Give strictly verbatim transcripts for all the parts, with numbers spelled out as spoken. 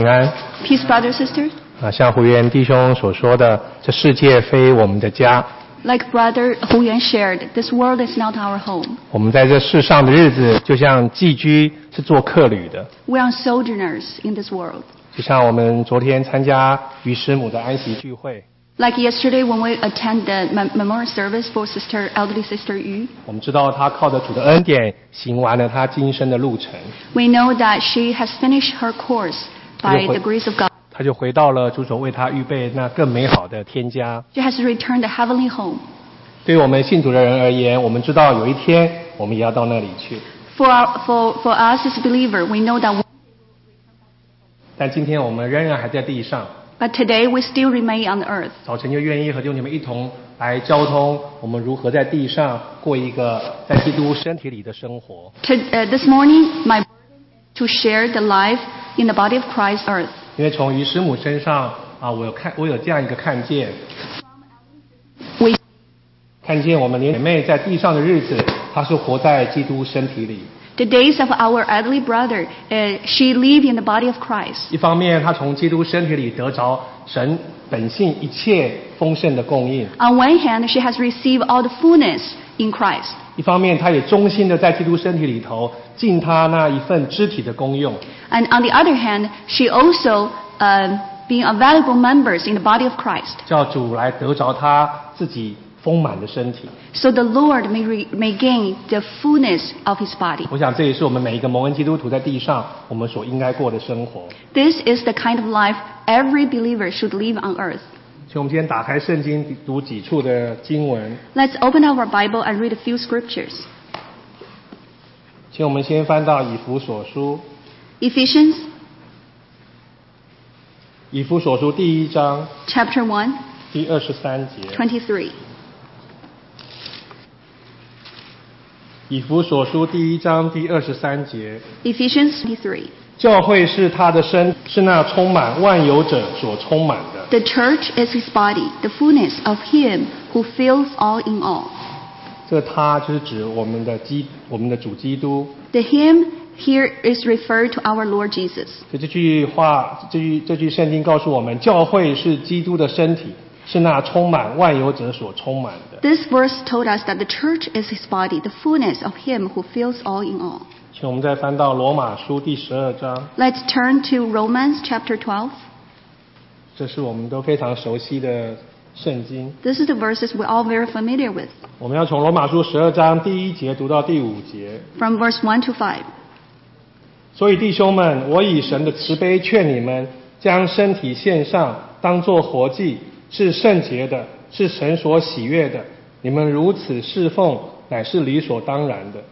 平安 Peace, brothers, sisters. 啊，像胡元弟兄所说的，这世界非我们的家。 Like brother Hu Yuan shared, this world is not our home. 我们在这世上的日子，就像寄居，是做客旅的。 We are sojourners in this world. 就像我们昨天参加于师母的安息聚会。 Like yesterday when we attended the memorial service for Sister Elderly Sister Yu. 我们知道她靠着主的恩典，行完了她今生的路程。 We know that she has finished her course by the grace of God. 她就回到了主所为她预备那更美好的天家。 She has returned the heavenly home. 对于我们信主的人而言，我们知道有一天我们也要到那里去。 For our, for for us as a believer, we know that. 但今天我们仍然还在地上。 But today we still remain on the earth. 早晨就愿意和弟兄姐妹一同来交通，我们如何在地上过一个在基督身体里的生活。 To, uh, this morning, my to share the life in the body of Christ earth. 因为从于师母身上啊，我有看，我有这样一个看见。 We 看见我们连姐妹在地上的日子，她是活在基督身体里。 The days of our elderly brother, uh, she lived in the body of Christ. 一方面，她从基督身体里得着神本性一切丰盛的供应。 On one hand, she has received all the fullness in Christ. 一方面，她也忠心的在基督身体里头尽她那一份肢体的功用。 And on the other hand, she also uh, being a valuable members in the body of Christ. 叫主来得着她自己丰满的身体。 So the Lord may, re, may gain the fullness of His body. 我想这也是我们每一个蒙恩基督徒在地上我们所应该过的生活。 This is the kind of life every believer should live on earth. 所以我们今天打开圣经读几处的经文。 Let's open our Bible and read a few scriptures. 请我们先翻到以弗所书。 Ephesians. 以弗所书第一章 Chapter one. 第二十三节。 twenty-three. 以弗所书第一章第二十三节。 Ephesians twenty-three. 教会是他的身，是那充满万有者所充满的。 The church is His body, the fullness of Him who fills all in all. 这个他就是指我们的基，我们的主基督。 The Him here is referred to our Lord Jesus. 所以这句话，这句这句圣经告诉我们，教会是基督的身体，是那充满万有者所充满的。 This verse told us that the church is His body, the fullness of Him who fills all in all. 请我们再翻到罗马书第十二章。 Let's turn to Romans chapter twelve. 这是我们都非常熟悉的圣经。 This is the verses we're all very familiar with. 我们要从罗马书十二章第一节读到第五节。 From verse one to five. 所以弟兄们，我以神的慈悲劝你们，将身体献上，当作活祭，是圣洁的，是神所喜悦的。你们如此侍奉，乃是理所当然的。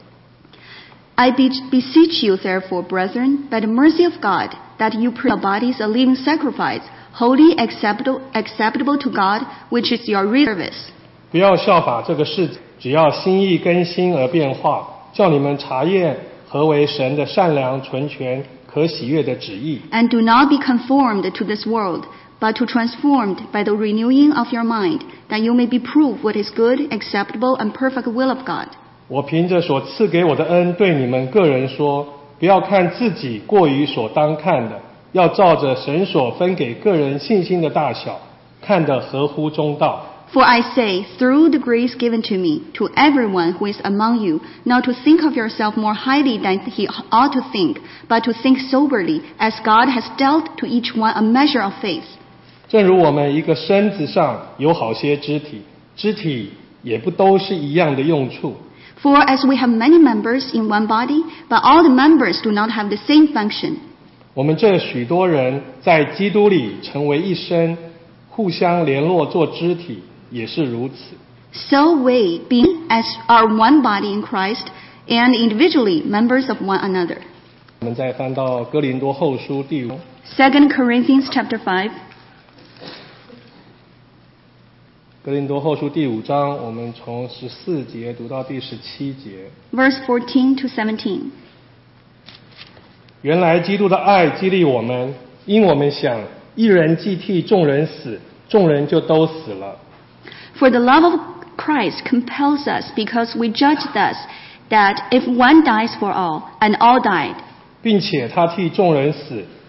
I beseech you, therefore, brethren, by the mercy of God, that you present your bodies a living sacrifice, holy, acceptable, acceptable to God, which is your reasonable service. 不要效法这个世界，只要心意更新而变化，叫你们查验何为神的善良、纯全、可喜悦的旨意。 And do not be conformed to this world, but to transformed by the renewing of your mind, that you may be proved what is good, acceptable, and perfect will of God. 我凭着所赐给我的恩，对你们个人说，不要看自己过于所当看的，要照着神所分给个人信心的大小，看得合乎中道。 For I say, through the grace given to me, to everyone who is among you, not to think of yourself more highly than he ought to think, but to think soberly, as God has dealt to each one a measure of faith. 正如我们一个身子上有好些肢体，肢体也不都是一样的用处。 For as we have many members in one body, but all the members do not have the same function. 我们这许多人在基督里成为一身，互相联络做肢体，也是如此。 So we, being as are one body in Christ, and individually members of one another. 我们再翻到哥林多后书第五。 Second Corinthians chapter five. 哥林多后书第五章，我们从十四节读到第十七节。 Verse fourteen to seventeen. 原来基督的爱激励我们，因我们想一人既替众人死，众人就都死了。 For the love of Christ compels us, because we judge thus, that if one dies for all, and all died, 并且他替众人死，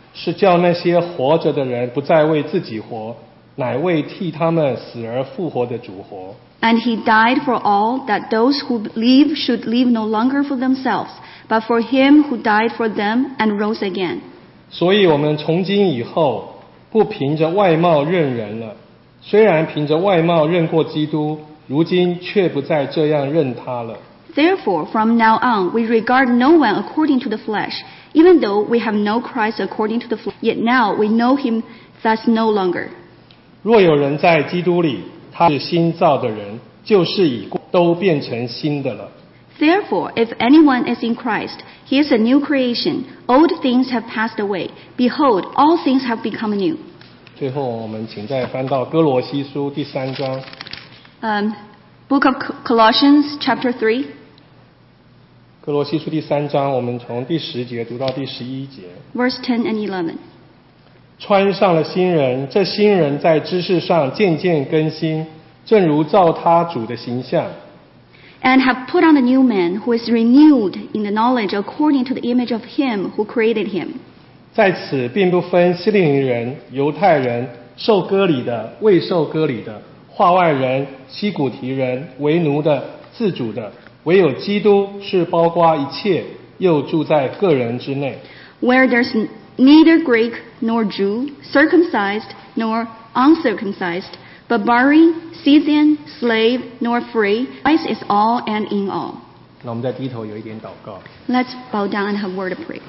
是叫那些活着的人不再为自己活，乃为替他们死而复活的主活。 And he died for all, that those who live should live no longer for themselves, but for him who died for them and rose again. 所以我们从今以后不凭着外貌认人了，虽然凭着外貌认过基督，如今却不再这样认他了。 Therefore, from now on, we regard no one according to the flesh, even though we have known Christ according to the flesh, yet now we know him thus no longer. 若有人在基督里，他是新造的人，旧事已过，都变成新的了。 Therefore, if anyone is in Christ, he is a new creation. Old things have passed away. Behold, all things have become new. 最后，我们请再翻到哥罗西书第三章。 Um, Book of Colossians, chapter three. 哥罗西书第三章，我们从第十节读到第十一节。 Verse ten and eleven. 穿上了新人，这新人在知识上渐渐更新，正如照他主的形象。 And have put on the new man, who is renewed in the knowledge according to the image of him who created him. 在此并不分希利尼人、犹太人、受割礼的、未受割礼的、化外人、西古提人、为奴的、自主的，唯有基督是包括一切，又住在个人之内。 Where there's neither Greek nor Jew, circumcised nor uncircumcised, barbarian, Scythian, slave, nor free, Christ is all and in all. 那我们再低头有一点祷告。 Let's bow down and have a word of prayer.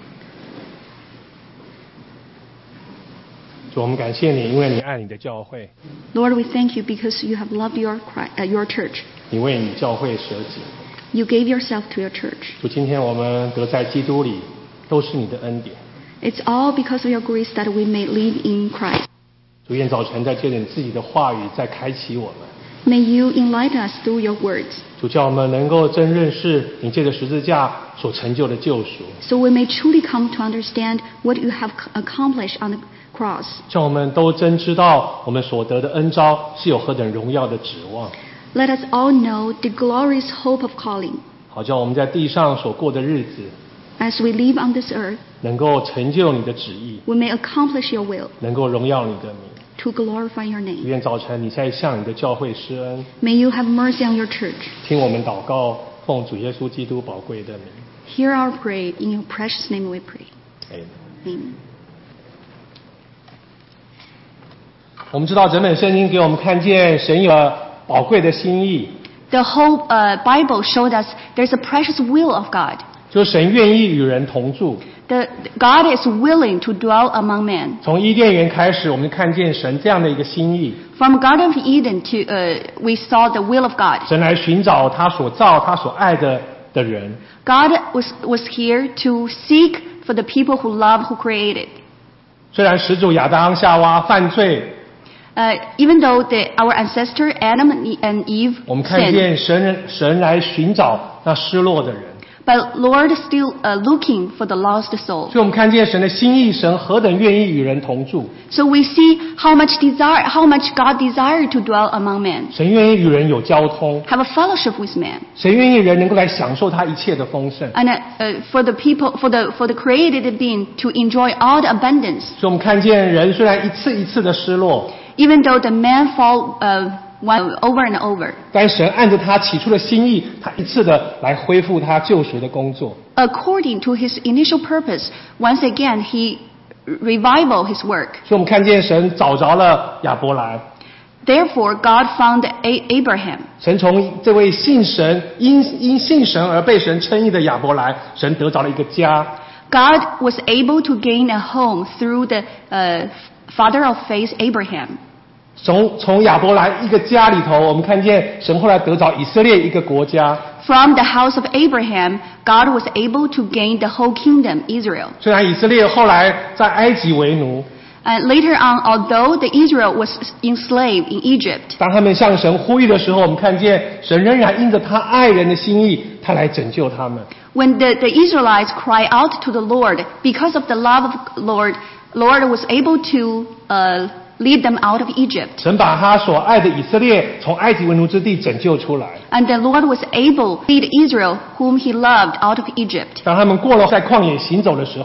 主，我们感谢你，因为你爱你的教会， Lord, we thank you because you have loved your, Christ, uh, your church. 你为你教会舍己。 You gave yourself to your church. 主，今天我们得在基督里，都是你的恩典。 It's all because of your grace that we may live in Christ. 主，愿早晨再借着你自己的话语，再开启我们。 May you enlighten us through your words, 主，叫我们能够真认识你借着十字架所成就的救赎， so we may truly come to understand what you have accomplished on the cross. 叫我们都真知道我们所得的恩召是有何等荣耀的指望， Let us all know the glorious hope of calling. 好叫我们在地上所过的日子， As we live on this earth, 能够成就你的旨意， we may accomplish your will 能够荣耀你的名。 to glorify your name. 愿早晨你再向你的教会施恩， May you have mercy on your church. 听我们祷告，奉主耶稣基督宝贵的名。 Hear our prayer. In your precious name we pray. Amen. Amen. 我们知道整本圣经给我们看见神有宝贵的心意， The whole uh, Bible showed us there's a precious will of God. 就是神愿意与人同住。 The, God is willing to dwell among men. 从伊甸园开始，我们看见神这样的一个心意， From Garden of Eden to uh, we saw the will of God. 神来寻找他所造、他所爱的的人。 God was was here to seek for the people who love, who created. 虽然始祖亚当、夏娃犯罪， Uh, even though the, our ancestor Adam and Eve 我们看 sinned, 见神神来寻找那失落的人。 but Lord is still uh, looking for the lost soul. 所以我们看见神的心意，神何等愿意与人同住， So we see how much desire, how much God desired to dwell among men, 神愿意与人有交通， have a fellowship with man, 神愿意人能够来享受他一切的丰盛。 and uh, uh, for the people, for the for the created being to enjoy all the abundance. 所以我们看见人虽然一次一次的失落， Even though the man fall uh, one, over and over, 但神按着他起初的心意，他一次的来恢复他救赎的工作。 according to his initial purpose, once again he revival his work. 所以我们看见神找着了亚伯兰， Therefore, God found A- Abraham. 神从这位信神因因信神而被神称义的亚伯兰，神得着了一个家。 God was able to gain a home through the uh, father of faith, Abraham. 从从亚伯兰一个家里头，我们看见神后来得着以色列一个国家。 From the house of Abraham, God was able to gain the whole kingdom, Israel. 虽然以色列后来在埃及为奴， And later on, although the Israel was enslaved in Egypt, 当他们向神呼吁的时候，我们看见神仍然因着他爱人的心意，他来拯救他们。 when the, the Israelites cry out to the Lord, because of the love of Lord, Lord was able to uh, lead them out of Egypt. 神把他所爱的以色列从埃及为奴之地拯救出来。 And the Lord was able to lead Israel, whom he loved, out of Egypt. 当他们过了在旷野行走的时候，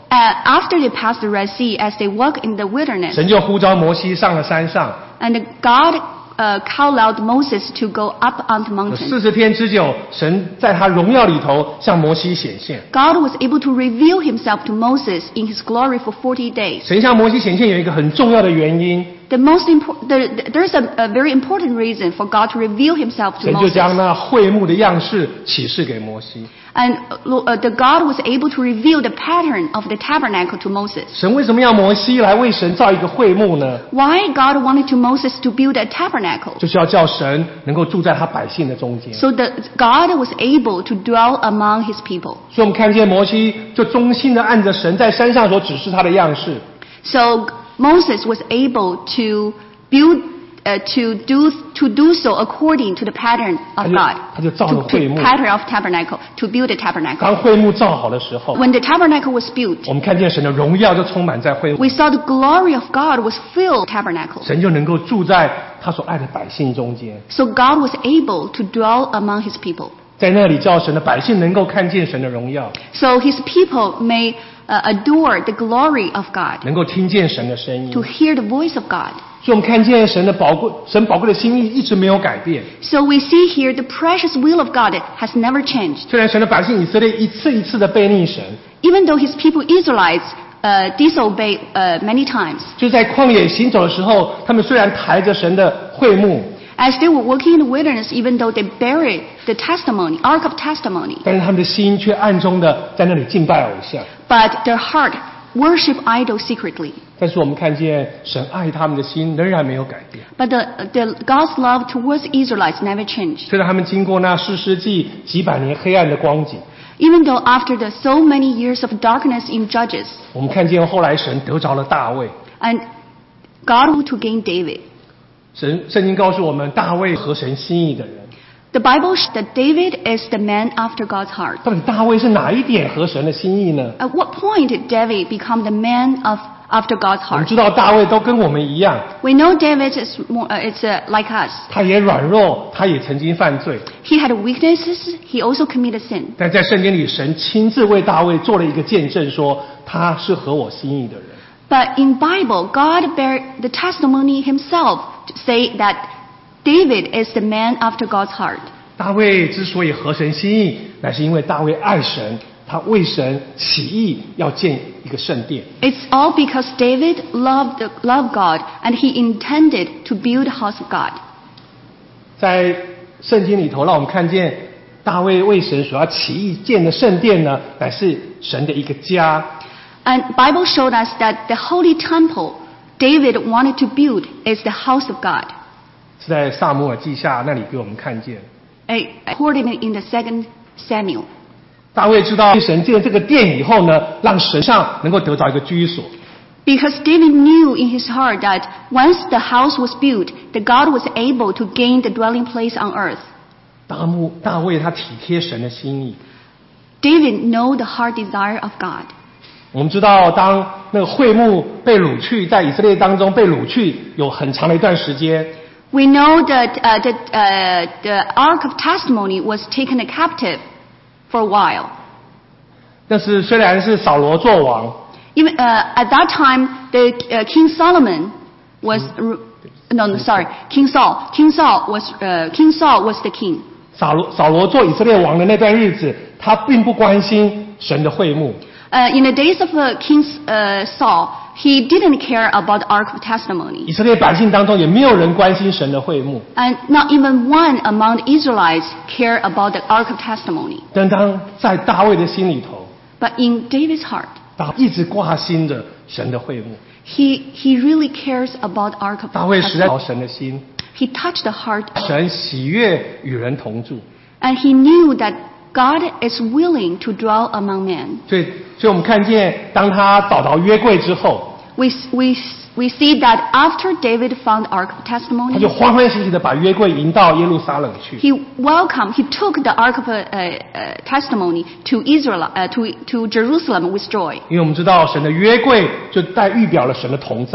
Uh, after they passed the Red Sea, as they walked in the wilderness, 神就呼召摩西上了山上， and God uh, called out Moses to go up on the mountain. 四十天之久，神在他荣耀里头向摩西显现。 God was able to reveal himself to Moses in his glory for forty days. 神向摩西显现有一个很重要的原因， The most important, the, the, there's a, a very important reason for God to reveal himself to 神就 Moses. 将那会幕的样式启示给摩西。 And uh, the God was able to reveal the pattern of the tabernacle to Moses. 神为什么要摩西来为神造一个会幕呢？ Why God wanted to Moses to build a tabernacle? 就是要叫神能够住在他百姓的中间。 So that God was able to dwell among his people. 所以我们看见摩西就忠心的按着神在山上所指示他的样式， So Moses was able to build, uh, to do, to do so according to the pattern 他 of 就 God. 他就造 To, 了会 to 幕。 pattern of tabernacle, to build a tabernacle. 当会幕造好的时候， When the tabernacle was built, 我们看见神的荣耀就充满在会幕， we saw the glory of God was filled tabernacle. 神就能够住在他所爱的百姓中间， So God was able to dwell among his people. 在那里叫神的百姓能够看见神的荣耀， So his people may uh, adore the glory of God, 能够听见神的声音。 to hear the voice of God. 所以我们看见神的宝贵，神宝贵的心意一直没有改变。 So we see here the precious will of God has never changed. 虽然神的百姓以色列一次一次的背逆神， Even though his people Israelites uh, disobeyed uh, many times. 就在旷野行走的时候，他们虽然抬着神的会幕， As they were walking in the wilderness, even though they buried the testimony, Ark of Testimony, 但是他们的心却暗中的在那里敬拜偶像。 but their heart worship idols secretly. 但是我们看见神爱他们的心仍然没有改变。 But the, the God's love towards Israelites never changed. 虽然他们经过那四世纪几百年黑暗的光景， Even though after the so many years of darkness in Judges, 我们看见后来神得着了大卫。 and God wanted to gain David. 神圣经告诉我们，大卫合神心意的人。 The Bible shows that David is the man after God's heart. 到底大卫是哪一点合神的心意呢？ At what point did David become the man of after God's 我们 heart? 知道大卫都跟我们一样， We know David is more, uh, it's uh, like us. 他也软弱，他也曾经犯罪。 He had weaknesses. He also committed sin. 但在圣经里，神亲自为大卫做了一个见证，说他是合我心意的人。 But in Bible, God bear the testimony himself to say that David is the man after God's heart. 大卫之所以合神心意，乃是因为大卫爱神，他为神起意要建一个圣殿。 It's all because David loved, loved God and he intended to build the house of God. 在圣经里头，让我们看见大卫为神所要起意建的圣殿呢，乃是神的一个家。 And Bible showed us that the holy temple David wanted to build is the house of God. 是在撒母耳记下那里给我们看见。 I recorded it in the second Samuel. 大卫知道神建这个殿以后呢，让神上能够得着一个居所。 Because David knew in his heart that once the house was built, that God was able to gain the dwelling place on earth. 大牧大卫他体贴神的心意。 David knew the heart desire of God. 我们知道，当那个会幕被掳去，在以色列当中被掳去有很长的一段时间。 We know that, uh, that uh, the Ark of Testimony was taken captive for a while. 但是虽然是扫罗做王， Even uh, at that time, the uh, King Solomon was no, no, sorry, King Saul. King Saul was uh, King Saul was the king. 扫罗扫罗做以色列王的那段日子，他并不关心神的会幕。 Uh, in the days of uh, King uh, Saul, he didn't care about the Ark of 以 Testimony, 色列百姓当中也没有人关心神的会幕。 and not even one among the Israelites cared about the Ark of Testimony. 但当在大卫的心里头， But in David's heart, 他一直挂心着神的会幕。 he he really cares about the Ark of 大卫实在讨 Testimony. 神的心， He touched the heart, 神喜悦与人同住。 and he knew that God is willing to dwell among men. 所以，所以我们看见，当他找到约柜之后， We we we see that after David found the Ark of 他 Testimony, 就欢欢喜喜的把约柜迎到耶路撒冷去。 he welcomed, he took the Ark of uh, uh, Testimony to Israel, uh, to to Jerusalem with joy. 因为我们知道神的约柜就带预表了神的同在，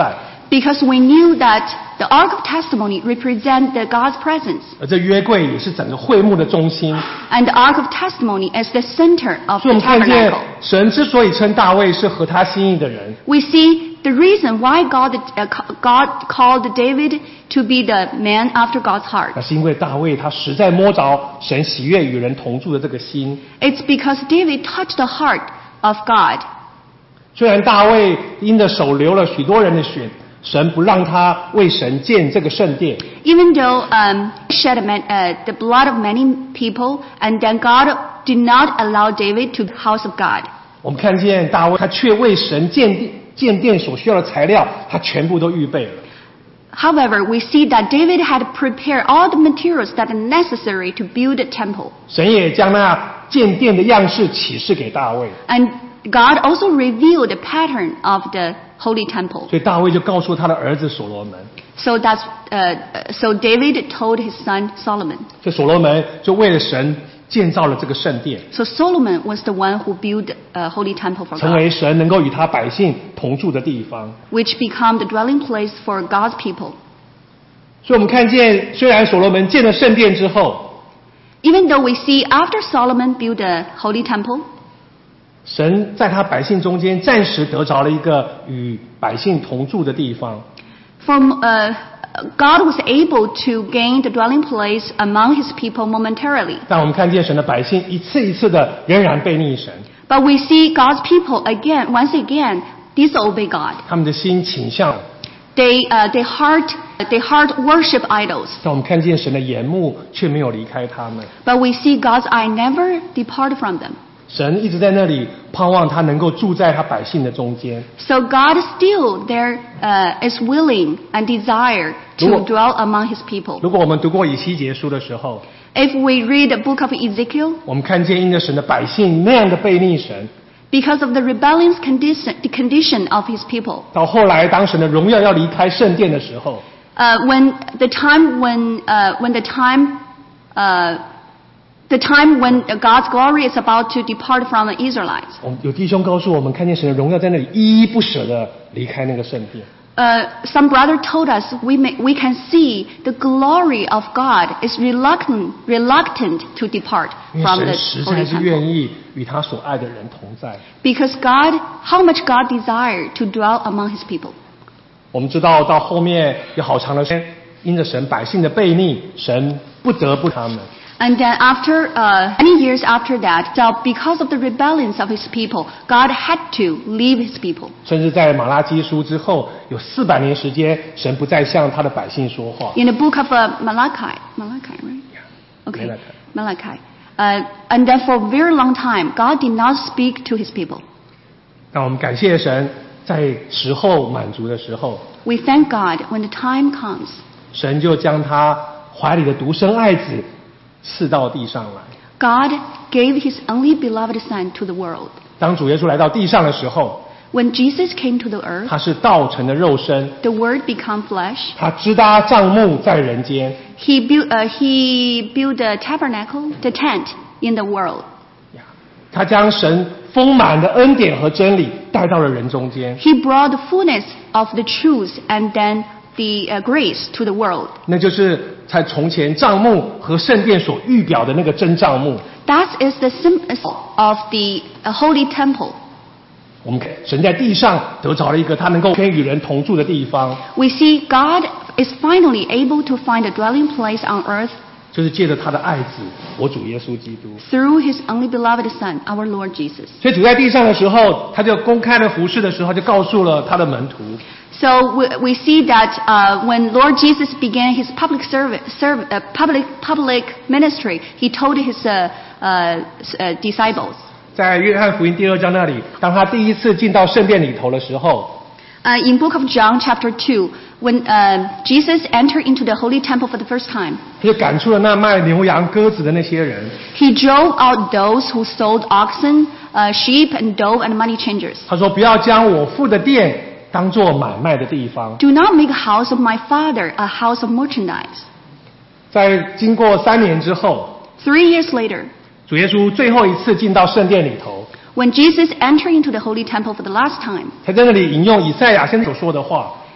Because we knew that the Ark of Testimony represents the God's presence. 而这约柜也是整个会幕的中心。 And the Ark of Testimony is the center of 所以我 the 们看见 tabernacle. 神之所以称大卫是合他心意的人， We see the reason why God, uh, God called David to be the man after God's heart. 那是因为大卫他实在摸着神喜悦与人同住的这个心。 It's because David touched the heart of God. 虽然大卫因着手流了许多人的血，神不让他为神建这个圣殿。 Even though um, shed a man, uh, the blood of many people, and then God did not allow David to the house of God. 我们看见大卫，他却为神建殿建殿所需要的材料，他全部都预备了。 However, we see that David had prepared all the materials that are necessary to build a temple. 神也将那建殿的样式启示给大卫， And God also revealed the pattern of the holy temple. 所以大卫就告诉他的儿子所罗门， So that's uh, so David told his son Solomon. 这所罗门就为了神建造了这个圣殿， So Solomon was the one who built a holy temple for 成 God, 为神能够与他百姓同住的地方。 which became the dwelling place for God's people. 所以我们看见，虽然所罗门建了圣殿之后， Even though we see after Solomon built a holy temple, 神在他百姓中间暂时得着了一个与百姓同住的地方。 from uh, God was able to gain the dwelling place among His people momentarily. 但我们看见神的百姓一次一次的仍然背逆神， But we see God's people again, once again, disobey God. 他们的心倾向。 They, uh, they heart, they heart worship idols. 但我们看见神的眼目却没有离开他们， But we see God's eye never depart from them. 神一直在那里盼望他能够住在他百姓的中间。 So God still there uh, is willing and desire to 如果- dwell among His people. 如果我们读过以西结书的时候， If we read the book of Ezekiel, 我们看见因着神的百姓那样的背逆神， because of the rebellious condition, the condition of His people, 到后来当神的荣耀要离开圣殿的时候， uh, when the time when uh, when the time uh, the time when God's glory is about to depart from the Israelites, 我们有弟兄告诉我们，看见神的荣耀在那里依依不舍的离开那个圣殿。 uh, some brother told us we may, we can see the glory of God is reluctant reluctant to depart 因为 from 神 the 实 holy 在是 temple, 愿意与他所爱的人同在。 because God, how much God desired to dwell among His people. 我们知道到后面有好长的时间，因着神百姓的悖逆，神不得不他们。 And then after uh, many years after that, so because of the rebellions of His people, God had to leave His people. 甚至在马拉基书之后，有四百年时间，神不再向他的百姓说话。 In the book of uh, Malachi, Malachi, right? Okay, Malachi. Malachi. Uh, and then for a very long time, God did not speak to His people. 那我们感谢神，在时候满足的时候， We thank God when the time comes. 神就将他怀里的独生爱子赐到地上来。 God gave His only beloved Son to the world. 当主耶稣来到地上的时候， When Jesus came to the earth, 他是道成的肉身， the Word became flesh. 他支搭帐幕在人间。 He built, uh, he built the tabernacle, the tent in the world. 他将神丰满的恩典和真理带到了人中间， He brought the fullness of the truth and then the uh, grace to the world. 那就是在从前帐幕和圣殿所预表的那个真帐幕。 That is the symbol of the uh, holy temple. 我们看神在地上得着了一个他能够跟与人同住的地方， We see God is finally able to find a dwelling place on earth 就是借着他的爱子，我主耶稣基督。 through His only beloved Son, our Lord Jesus. 所以主在地上的时候，他就公开的服侍的时候，就告诉了他的门徒， So we, we see that uh, when Lord Jesus began His public service, serve, uh, public public ministry, He told His uh, uh, uh, disciples. 在约翰福音第二章那里，当他第一次进到圣殿里头的时候， Uh, in book of John chapter two, when uh, Jesus entered into the holy temple for the first time, 他就赶出了那卖牛羊鸽子的那些人， He drove out those who sold oxen, uh, sheep, and dove, and money changers. 他说：“不要将我父的殿当作买卖的地方。” Do not make a house of my Father a house of merchandise. 在经过三年之后， Three years later, 主耶稣最后一次进到圣殿里头， when Jesus entered into the holy temple for the last time, 他在那里引用以赛亚先知所说的话，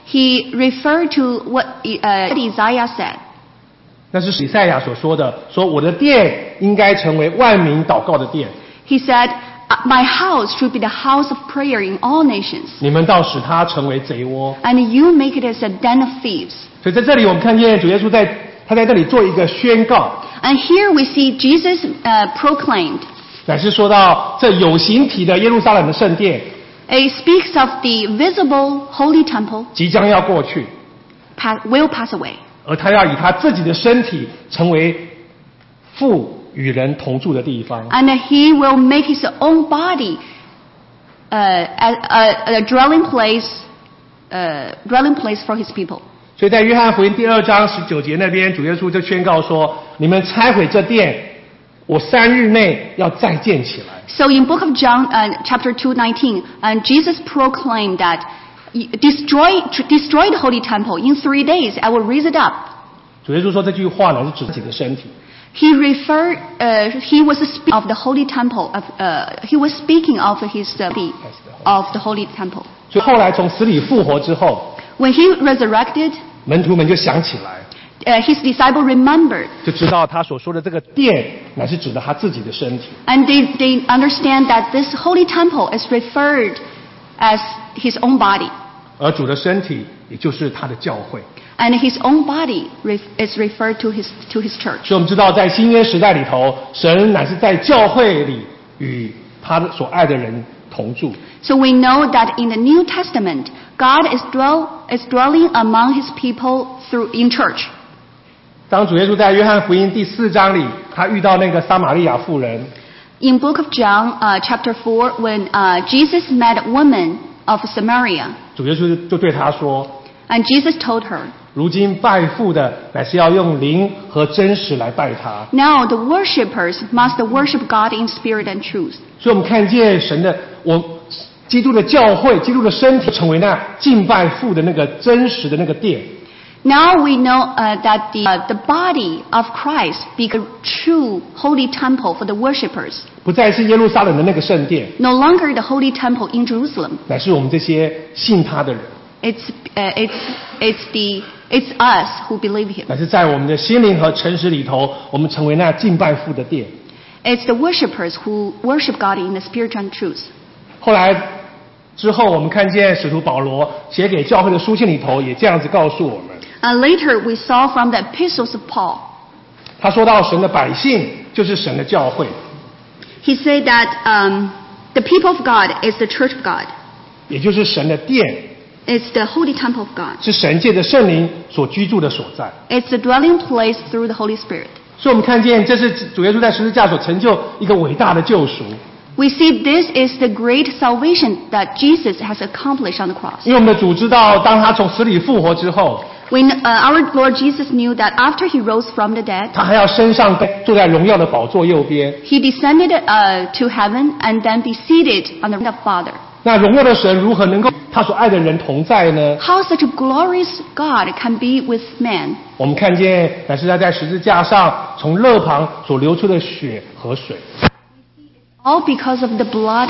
he referred to what uh, Isaiah said. 那是以赛亚所说的，说我的殿应该成为万民祷告的殿， He said, "My house should be the house of prayer in all nations, 你们倒使它成为贼窝。 and you make it as a den of thieves." 所以在这里我们看见主耶稣在他在这里做一个宣告， And here we see Jesus uh, proclaimed. 乃是说到这有形体的耶路撒冷的圣殿 It speaks of the visible holy temple 即将要过去， pass, will pass away. 而他要以他自己的身体成为父与人同住的地方。 And he will make his own body uh, a, a, a dwelling place, uh, dwelling place for his people. 所以在约翰福音第二章十九节那边，主耶稣就宣告说：“你们拆毁这殿，我三日内要再建起来。” So in Book of John, uh, chapter two nineteen, and Jesus proclaimed that destroy, destroy the holy temple. In three days, I will raise it up. 主耶稣说这句话呢，是指自己的身体。 He referred, uh, he was speaking of the holy temple. Of, uh, he was speaking of his uh, body of the holy temple. 所以后来从死里复活之后， When he resurrected, 门徒们就想起来， uh, his disciple remembered, 就知道他所说的这个殿，乃是指的他自己的身体。 and they they understand that this holy temple is referred as his own body, 而主的身体，也就是他的教会。 and his own body ref, is referred to his to his church. 所以我们知道，在新约时代里头，神乃是在教会里与他所爱的人同住。 So we know that in the New Testament, God is dwell is dwelling among his people through in church. 当主耶稣在约翰福音第四章里，他遇到那个撒玛利亚妇人， In Book of John, uh, chapter four, when uh, Jesus met a woman of Samaria, 主耶稣就对他说 and Jesus told her, 如今拜父的乃是要用灵和真实来拜他。 "Now the worshippers must worship God in spirit and truth." 所以我们看见神的我基督的教会，基督的身体成为那敬拜父的那个真实的那个殿。 Now we know uh, that the, uh, the body of Christ became a true holy temple for the worshippers. 不再是耶路撒冷的那个圣殿， No longer the holy temple in Jerusalem. 乃是我们这些信他的人， It's, uh, it's, it's, the, it's us who believe him. 乃是在我们的心灵和诚实里头，我们成为那敬拜父的殿。 It's the worshippers who worship God in the spirit and truth. 后来之后，我们看见使徒保罗写给教会的书信里头，也这样子告诉我们。 And later we saw from the epistles of Paul, 他说到神的百姓就是神的教会， he said that um, the people of God is the church of God. 也就是神的殿， It's the holy temple of God. 是神借着圣灵所居住的所在。 It's the dwelling place through the Holy Spirit. 所以我们看见，这是主耶稣在十字架所成就一个伟大的救赎。 We see this is the great salvation that Jesus has accomplished on the cross. 因为我们的主知道，当他从死里复活之后， When uh, our Lord Jesus knew that after he rose from the dead, 他还要升上坐在荣耀的宝座右边。 he descended uh, to heaven and then be seated on the right of Father. 那荣耀的神如何能够他所爱的人同在呢？ How such a glorious God can be with man? 我们看见，乃是他在十字架上从肋旁所流出的血和水， All because of the blood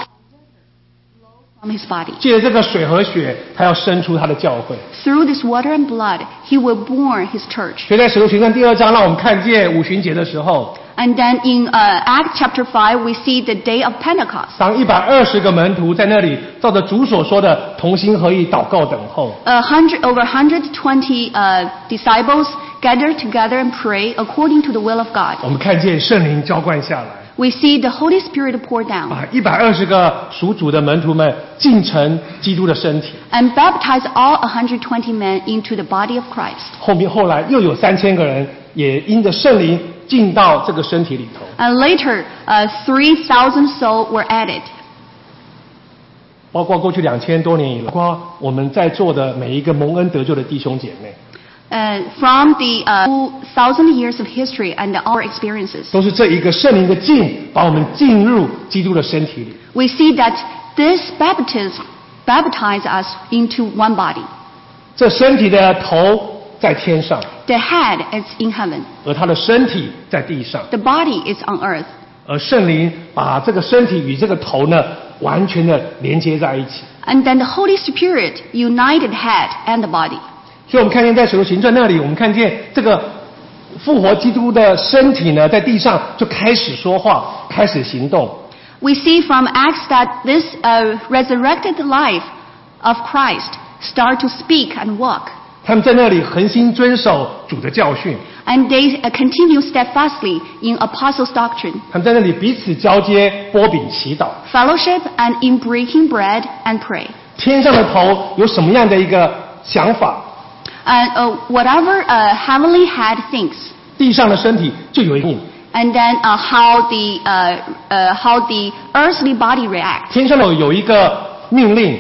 from his body. 借着这个水和血，他要生出他的教会。 Through this water and blood, he will born his church. 所以在使徒行传第二章，让我们看见五旬节的时候， And then in uh, Acts chapter five, we see the day of Pentecost. 当一百二十个门徒在那里照着主所说的同心合意祷告等候， A hundred, over one hundred twenty uh, disciples gathered together and pray according to the will of God. 我们看见圣灵浇灌下来， We see the Holy Spirit pour down 把一百二十个属主的门徒们进成基督的身体。 and baptize all one hundred twenty men into the body of Christ. 后面后来又有三千个人也因着圣灵进到这个身体里头。 And later, uh, three thousand souls were added. 包括过去两千多年以来，包括我们在座的每一个蒙恩得救的弟兄姐妹， Uh, from the uh, two thousand years of history and our experiences, 都是这一个圣灵的进，把我们进入基督的身体里。 we see that this baptism baptize us into one body. 这身体的头在天上， The head is in heaven. 而他的身体在地上， The body is on earth. 而圣灵把这个身体与这个头呢，完全的连接在一起。 And then the Holy Spirit united head and the body. 所以我们看见在使徒行传那里，我们看见这个复活基督的身体呢，在地上就开始说话，开始行动。 We see from Acts that this uh, resurrected life of Christ start to speak and walk. 他们在那里恒心遵守主的教训， And they uh, continue steadfastly in apostles' doctrine, 他们在那里彼此交接、拨饼祈祷。 fellowship, and in breaking bread and pray. 天上的头有什么样的一个想法， And uh, whatever uh, heavenly head thinks, 地上的身体就有一个。 and then uh, how the uh, uh, how the earthly body reacts. 天上的有一个命令，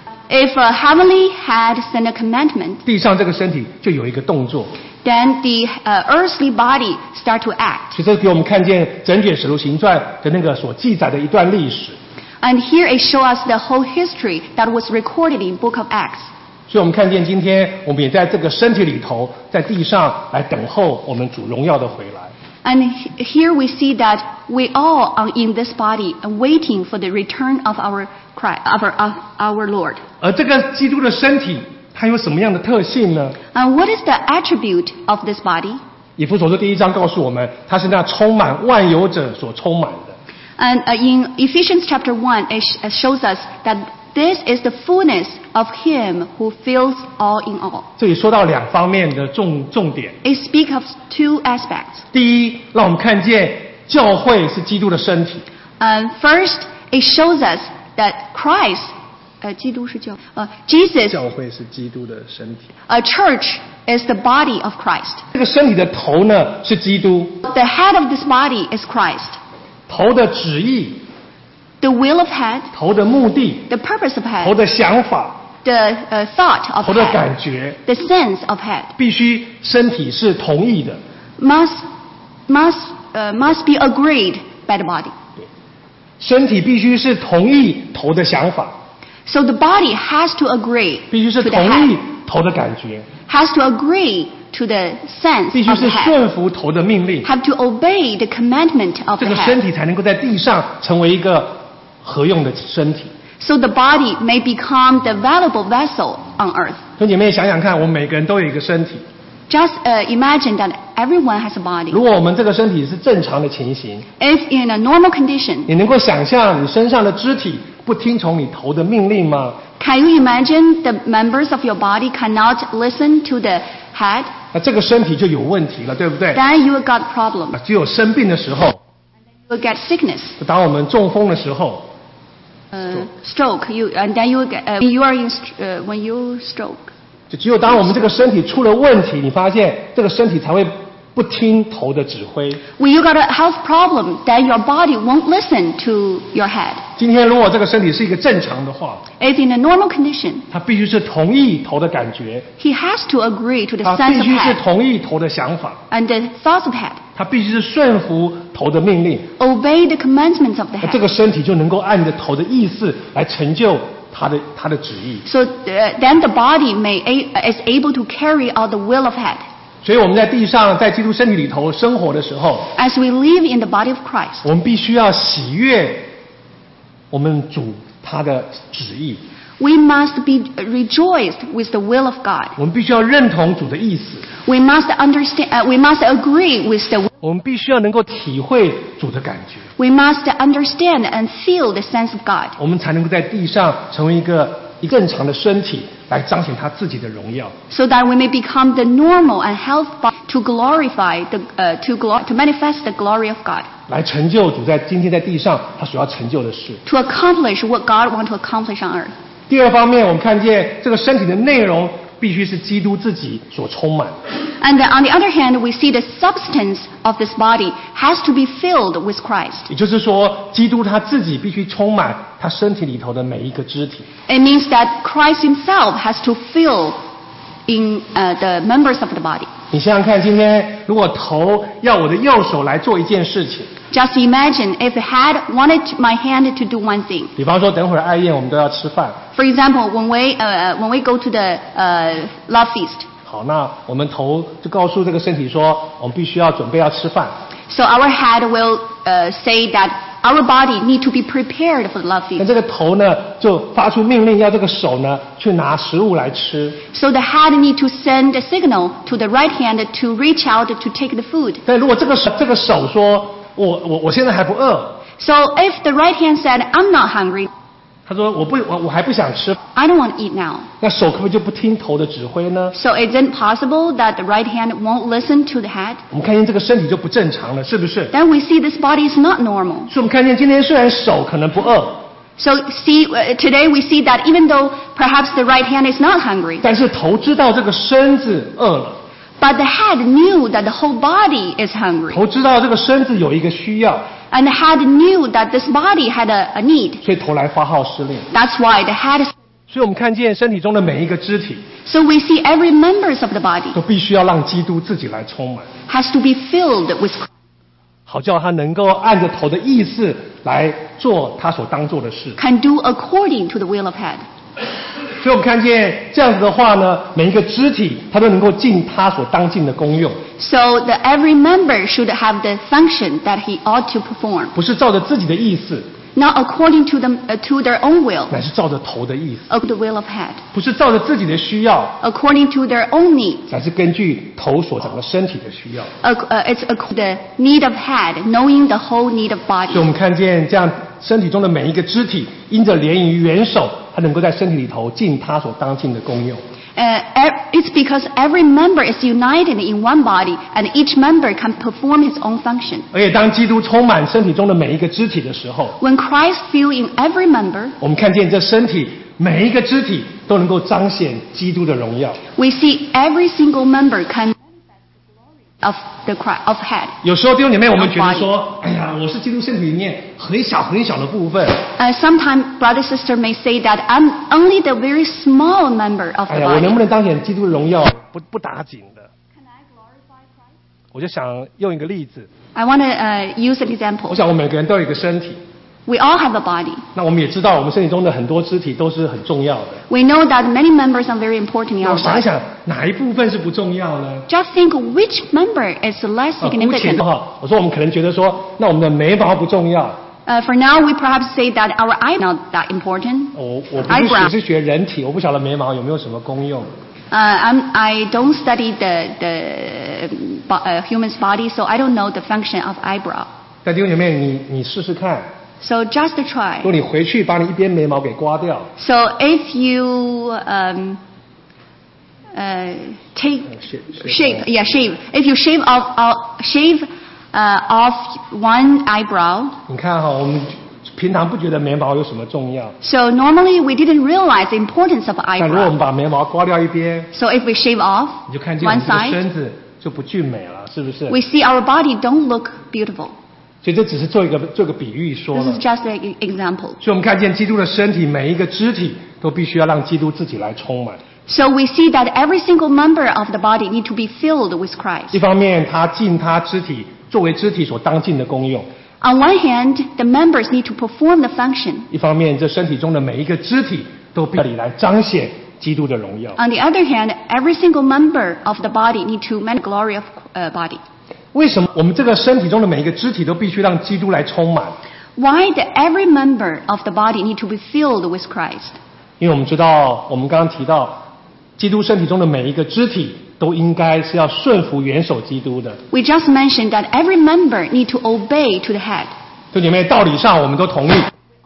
If a heavenly head send a commandment, 地上这个身体就有一个动作。 then the uh, earthly body start to act. 其实给我们看见整卷使徒行传的那个所记载的一段历史。 And here it shows us the whole history that was recorded in Book of Acts. 所以我们看见今天我们也在这个身体里头，在地上来等候我们主荣耀的回来。 And he- here we see that we all are in this body and waiting for the return of our Christ, our, of our Lord. 而这个基督的身体，它有什么样的特性呢？ And what is the attribute of this body? 以弗所书第一章告诉我们，它是那充满万有者所充满的。 And uh, in Ephesians chapter one, it sh- it shows us that this is the fullness of Him who fills all in all. 这里说到两方面的重重点。 It speaks of two aspects. 第一，让我们看见教会是基督的身体。 Um, first, it shows us that Christ, 呃，基督是教，呃，Jesus, 教会是基督的身体。 a church is the body of Christ. 这个身体的头呢是基督， The head of this body is Christ. 头的旨意、 The will of head, 头的目的、 the purpose of 头 head, 的想法、 the uh, thought of 头的 head, 感觉， the sense of head 必须身体是同意的。 must must uh, must be agreed by the body. 身体必须是同意头的想法， So the body has to agree 必须是 to the 同意 head, 头的感觉， has to agree to the sense 必须 of 是 the head, 顺服头的命令， have to obey the commandment of 这 the 个身 head. 体才能够在地上成为一个合用的身体。 So the body may become the valuable vessel on earth. 兄弟姐妹想想看，我们每个人都有一个身体， Just uh, imagine that everyone has a body. 如果我们这个身体是正常的情形， If in a normal condition, 你能够想象你身上的肢体不听从你头的命令吗？ can you imagine the members of your body cannot listen to the head? 那这个身体就有问题了，对不对？ Then you will got problem. 啊只有生病的时候， You will get sickness, 当我们中风的时候， uh, stroke. You and then you will get uh, when you are in st- uh, when you stroke. 就只有当我们这个身体出了问题，你发现这个身体才会不听头的指挥。 When you got a health problem, then your body won't listen to your head. 今天如果这个身体是一个正常的话， If in a normal condition, 它必须是同意头的感觉， he has to agree to the 它 sense 必 of 须是 head 同意头的想法， and the thoughts of head. 它必须是顺服头的命令， Obey the commandments of the 那这 head. 个身体就能够按着头的意思来成就他的他的旨意。 So uh, then the body may a- is able to carry out the will of head. 所以我们在地上在基督身体里头生活的时候， As we live in the body of Christ, 我们必须要喜悦我们主他的旨意， we must be rejoiced with the will of God. 我们必须要认同主的意思， We must understand. Uh, we must agree with the. 我们必须要能够体会主的感觉， We must understand and feel the sense of God, 我们才能够在地上成为一个一个正常的身体，来彰显他自己的荣耀。 so that we may become the normal and health body to glorify the uh, to glo- to manifest the glory of God, 来成就主在今天在地上他所要成就的事。 to accomplish what God wants to accomplish on earth. 第二方面，我们看见这个身体的内容必须是基督自己所充满。 And then on the other hand, we see the substance of this body has to be filled with Christ. 也就是说，基督他自己必须充满他身体里头的每一个肢体。 It means that Christ Himself has to fill in uh, the members of the body. 你想想看，今天如果头要我的右手来做一件事情， Just imagine if I had wanted my hand to do one thing. 比方说等会儿爱宴我们都要吃饭， For example, when we uh, when we go to the uh, love feast, 好，那我们头就告诉这个身体说，我们必须要准备要吃饭。 so our head will uh, say that our body need to be prepared for the love 那 feast. 这个头呢，就发出命令，要这个手呢去拿食物来吃。 So the head need to send a signal to the right hand to reach out to take the food. 但如果这个手这个手说，我我我现在还不饿， So if the right hand said, I'm not hungry, 他说我不我我还不想吃， I don't want to eat now. 那手可不可以就不听头的指挥呢？ So is it possible that the right hand won't listen to the head? 我们看见这个身体就不正常了，是不是？ Then we see this body is not normal. 所以我们看见今天虽然手可能不饿， So see, uh, today we see that even though perhaps the right hand is not hungry, 但是头知道这个身子饿了， but the head knew that the whole body is hungry. 头知道这个身子有一个需要， And the head knew that this body had a, a need. 所以头来发号施令。 That's why the head, 所以我们看见身体中的每一个肢体 so we see every members of the body 都必须要让基督自己来充满， has to be filled with Christ, 好叫他能够按着头的意思来做他所当做的事。 can do according to the will of head. 所以我们看见这样子的话呢，每一个肢体它都能够尽他所当尽的功用， So the every member should have the function that he ought to perform, 不是照着自己的意思， not according to them uh, to their own will, 乃是照着头的意思； of the will of head, 不是照着自己的需要， according to their own needs. 乃是根据头所整个身体的需要。 Uh, uh, it's uh, the need of head, knowing the whole need of 所以 body. 我们看见这样身体中的每一个肢体，因着连于元首，它能够在身体里头尽他所当尽的功用。 Uh, e- it's because every member is united in one body, and each member can perform his own function. 而且当基督充满身体中的每一个肢体的时候， When Christ fills in every member, 我们看见这身体每一个肢体都能够彰显基督的荣耀。 we see every single member can of the Christ, of head. 有时候弟兄姐妹，我们觉得说，哎呀，我是基督身体里面很小很小的部分， Uh, sometimes brother sister may say that I'm only the very small member of 哎 the 呀，我能不 body. 能彰显基督的荣耀？不不打紧的。我就想用一个例子， I want to uh, use an 我 example. 想我们每个人都有一个身体， We all have a body. 那我们也知道我们身体中的很多肢体都是很重要的。 We know that many members are very important in 那我 our 想一 body. 想，哪一部分是不重要呢？ Just think which member is less 啊，姑且 significant. 哈，我说我们可能觉得说，那我们的眉毛不重要。 Uh, for now, we perhaps say that our eye is not that important. 我我不是 Eyebrow 学是学人体，我不晓得眉毛有没有什么功用。 Uh, I'm, I don't study the, the bo- uh, human's body, so I don't know the function of eyebrow. 但弟兄姐妹，你你试试看， So just to try. 如果你回去把你一边眉毛给刮掉， So if you um, uh, take shave- shave shave, off. yeah, shave. If you shave off, off shave uh, off one eyebrow. 你看哈，我们平常不觉得眉毛有什么重要， So normally we didn't realize the importance of 但如果我们 eyebrow. 把眉毛刮掉一边， So if we shave off 你就看见我 one 们这个 side, 身子就不俊美了，是不是？ we see our body don't look beautiful. 所以这只是做一个做个比喻说 This 了 is。just an e- example. 所以我们看见基督的身体，每一个肢体都必须要让基督自己来充满。 So we see that every single member of the body need to be filled with Christ. 一方面，他尽他肢体作为肢体所当尽的功用； On one hand, the members need to perform the function. 一方面，这身体中的每一个肢体都必须来彰显基督的荣耀。 On the other hand, every single member of the body need to manifest the glory of uh, body. 为什么我们这个身体中的每一个肢体都必须让基督来充满？ Why the every member of the body need to be filled with Christ? 因为我们知道，我们刚刚提到，基督身体中的每一个肢体都应该是要顺服元首基督的。 We just mentioned that every member need to obey to the head. 弟兄姐妹，道理上我们都同意，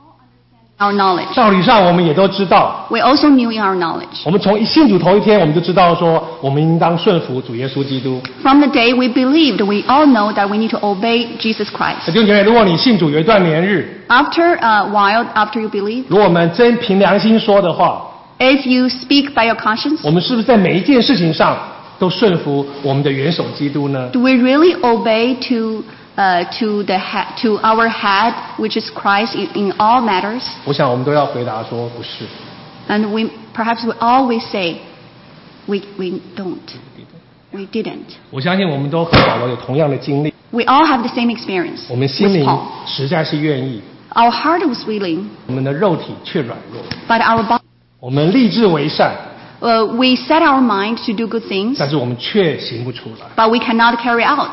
Our knowledge. 道理上我们也都知道。 We also knew in our knowledge. 我们从一信主头一天，我们就知道说，我们应当顺服主耶稣基督。 From the day we believed, we all know that we need to obey Jesus Christ. 弟兄姐妹，如果你信主有一段年日， After a while, after you believe, 如果我们真凭良心说的话， if you speak by your conscience, 我们是不是在每一件事情上都顺服我们的元首基督呢？ do we really obey to uh, to the head, to our head, which is Christ, in, in all matters? 我想我们都要回答说不是。 And we perhaps we always say, we we don't, we didn't. 我相信我们都和保罗有同样的经历， We all have the same experience 我们心 with 灵 Paul. 实在是愿意， Our heart was willing, 我们的肉体却软弱。 but our body, 我们立志为善， uh, we set our mind to do good things, 但是我们却行不出来。 but we cannot carry out.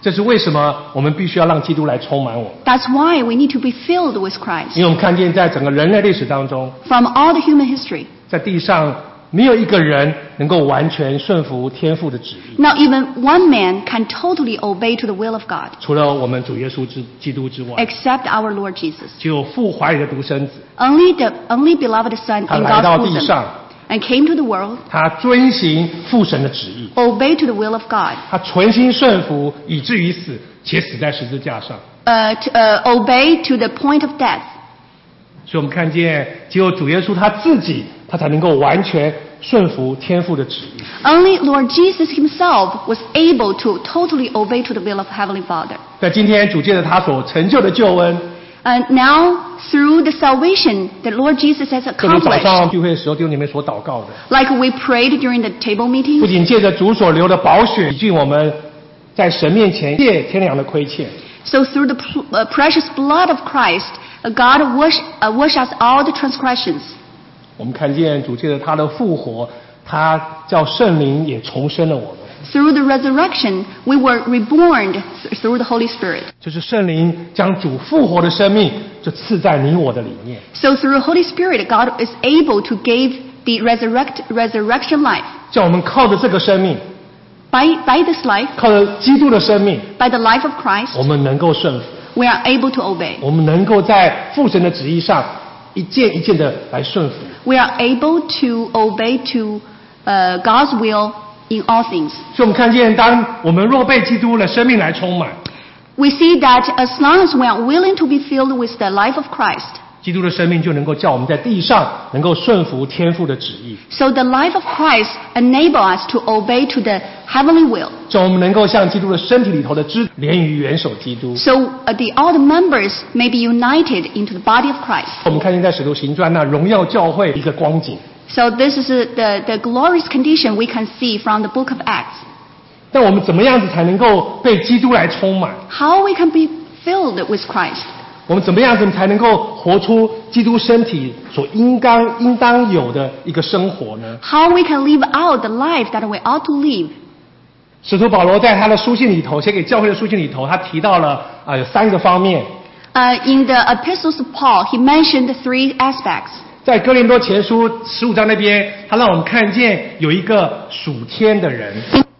这是为什么我们必须要让基督来充满我们。 That's why we need to be filled with Christ. 因为我们看见在整个人类历史当中， From all the human history, 在地上没有一个人能够完全顺服天父的旨意， not even one man can totally obey to the will of God, 除了我们主耶稣之基督之外， except our Lord Jesus. 只有父怀里的独生子， Only the only beloved Son 他 in 来到 God's 地 bosom 上， and came to the world, 他遵行父神的旨意， obey to the will of God, 他存心顺服，以至于死，且死在十字架上。 uh, to, uh, obey to the point of death. 所以我们看见，只有主耶稣他自己，他才能够完全顺服天父的旨意。 Only Lord Jesus himself was able to totally obey to the will of Heavenly Father. 在今天主借着他所成就的救恩， And now, through the salvation that Lord Jesus has 就如早 accomplished, 上聚会的时候弟兄姐妹所祷告的， like we prayed during the table 不 meeting, 仅借着主所流的宝血洗净我们在神面前借天良的亏欠， so through the pr- uh, precious blood of Christ, uh, God wash, uh, wash us all the transgressions. 我们看见主借着他的复活，他叫圣灵也重生了我们。 Through the resurrection, we were reborn th- through the Holy Spirit. 就是圣灵将主复活的生命就赐在你我的里面， So through the Holy Spirit, God is able to give the resurrect, resurrection life. 叫我们靠着这个生命， By, by this life, 靠着基督的生命， by the life of Christ, 我们能够顺服， we are able to obey. 我们能够在父神的旨意上一件一件的来顺服。 We are able to obey to uh, God's will in all things. 所以我们看见，当我们若被基督的生命来充满， We see that as long as we are willing to be filled with the life of Christ, 基督的生命就能够叫我们在地上能够顺服天父的旨意， so the life of Christ enable us to obey to the heavenly will. 叫我们能够像基督的身体里头的肢连于元首基督。 So uh, the, all the members may be united into the body of Christ. 我们看见在使徒行传那荣耀教会一个光景， So this is uh, the, the glorious condition we can see from the book of Acts. 但我们怎么样子才能够被基督来充满？ How we can be filled with Christ. 我们怎么样子才能够活出基督身体所应当应当有的一个生活呢？ How we can live out the life that we ought to live. 使徒保罗在他的书信里头，写给教会的书信里头，他提到了啊、呃、有三个方面。 Uh, in the epistles of Paul, he mentioned three aspects. 在哥林多前书十五章那边，他让我们看见有一个属天的人。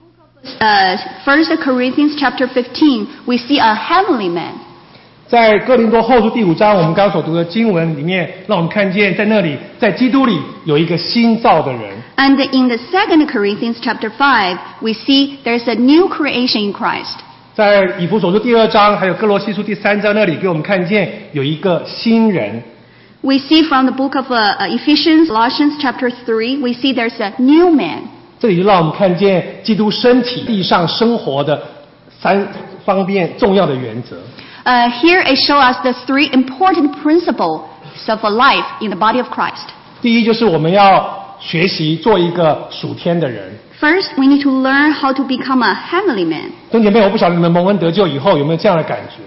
Uh, First Corinthians chapter fifteen, we see a heavenly man. 在哥林多后书第五章，我们刚刚所读的经文里面，让我们看见在那里，在基督里有一个新造的人。 And in the Second Corinthians chapter five, we see there's a new creation in Christ. 在以弗所书第二章，还有哥罗西书第三章那里，给我们看见有一个新人。 We see from the book of uh, uh, Ephesians, Colossians chapter three, we see there's a new man. 这里就让我们看见基督身体地上生活的三方面重要的原则。 Uh, here it shows us the three important principles of a life in the body of Christ. 第一就是我们要学习做一个属天的人。 First, we need to learn how to become a heavenly man. 弟兄姐妹，我不晓得你们蒙恩得救以后有没有这样的感觉？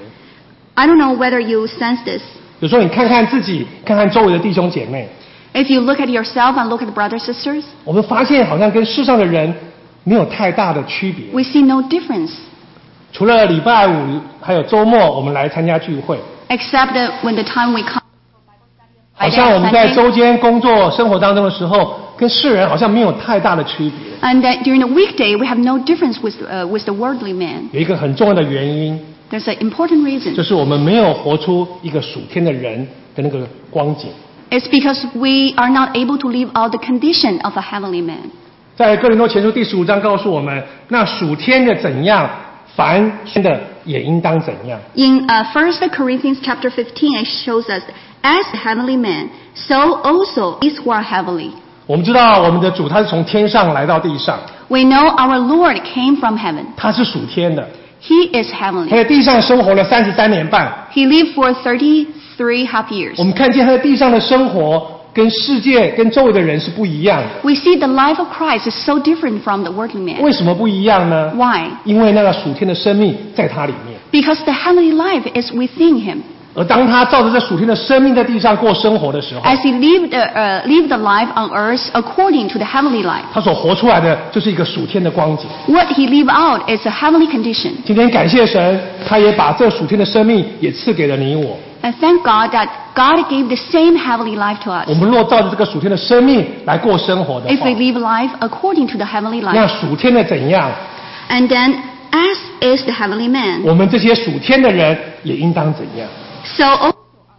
I don't know whether you sense this. 有时候你看看自己，看看周围的弟兄姐妹， If you look at yourself and look at brothers and sisters, 我们发现好像跟世上的人没有太大的区别。 we see no difference, 除了礼拜五还有周末我们来参加聚会， except that when the time we come, 好像我们在周间工作生活当中的时候，跟世人好像没有太大的区别。 and that during the weekday we have no difference with uh, with the worldly man. 有一个很重要的原因， There's an important reason. 就是我们没有活出一个属天的人的那个光景。 It's because we are not able to live out the condition of a heavenly man. 在哥林多前书第十五章告诉我们，那属天的怎样，凡天的也应当怎样。 In uh, First Corinthians chapter fifteen, it shows us, as a heavenly man, so also is who are heavenly. 我们知道我们的主他是从天上来到地上， We know our Lord came from heaven. 他是属天的， He is 他 heavenly. 在地上生活了三十三年半。 He lived for thirty-three half years. 我们看见他在地上的生活跟世界跟周围的人是不一样的。 We see the life of Christ is so different from the worldly man. 为什么不一样呢？ Why? 因为那个属天的生命在他里面。 Because the heavenly life is within him. 而当他照着这属天的生命在地上过生活的时候， As he lived, uh, lived the life on earth according to the heavenly life, 他所活出来的就是一个属天的光景。 what he lived out is a heavenly condition. 今天感谢神，他也把这属天的生命也赐给了你我。 And thank God that God gave the same heavenly life to us. 我们若照着这个属天的生命来过生活的 If 话， we live life according to the heavenly 那 life, 属天的怎样， and then as is the heavenly man, 我们这些属天的人也应当怎样。 so also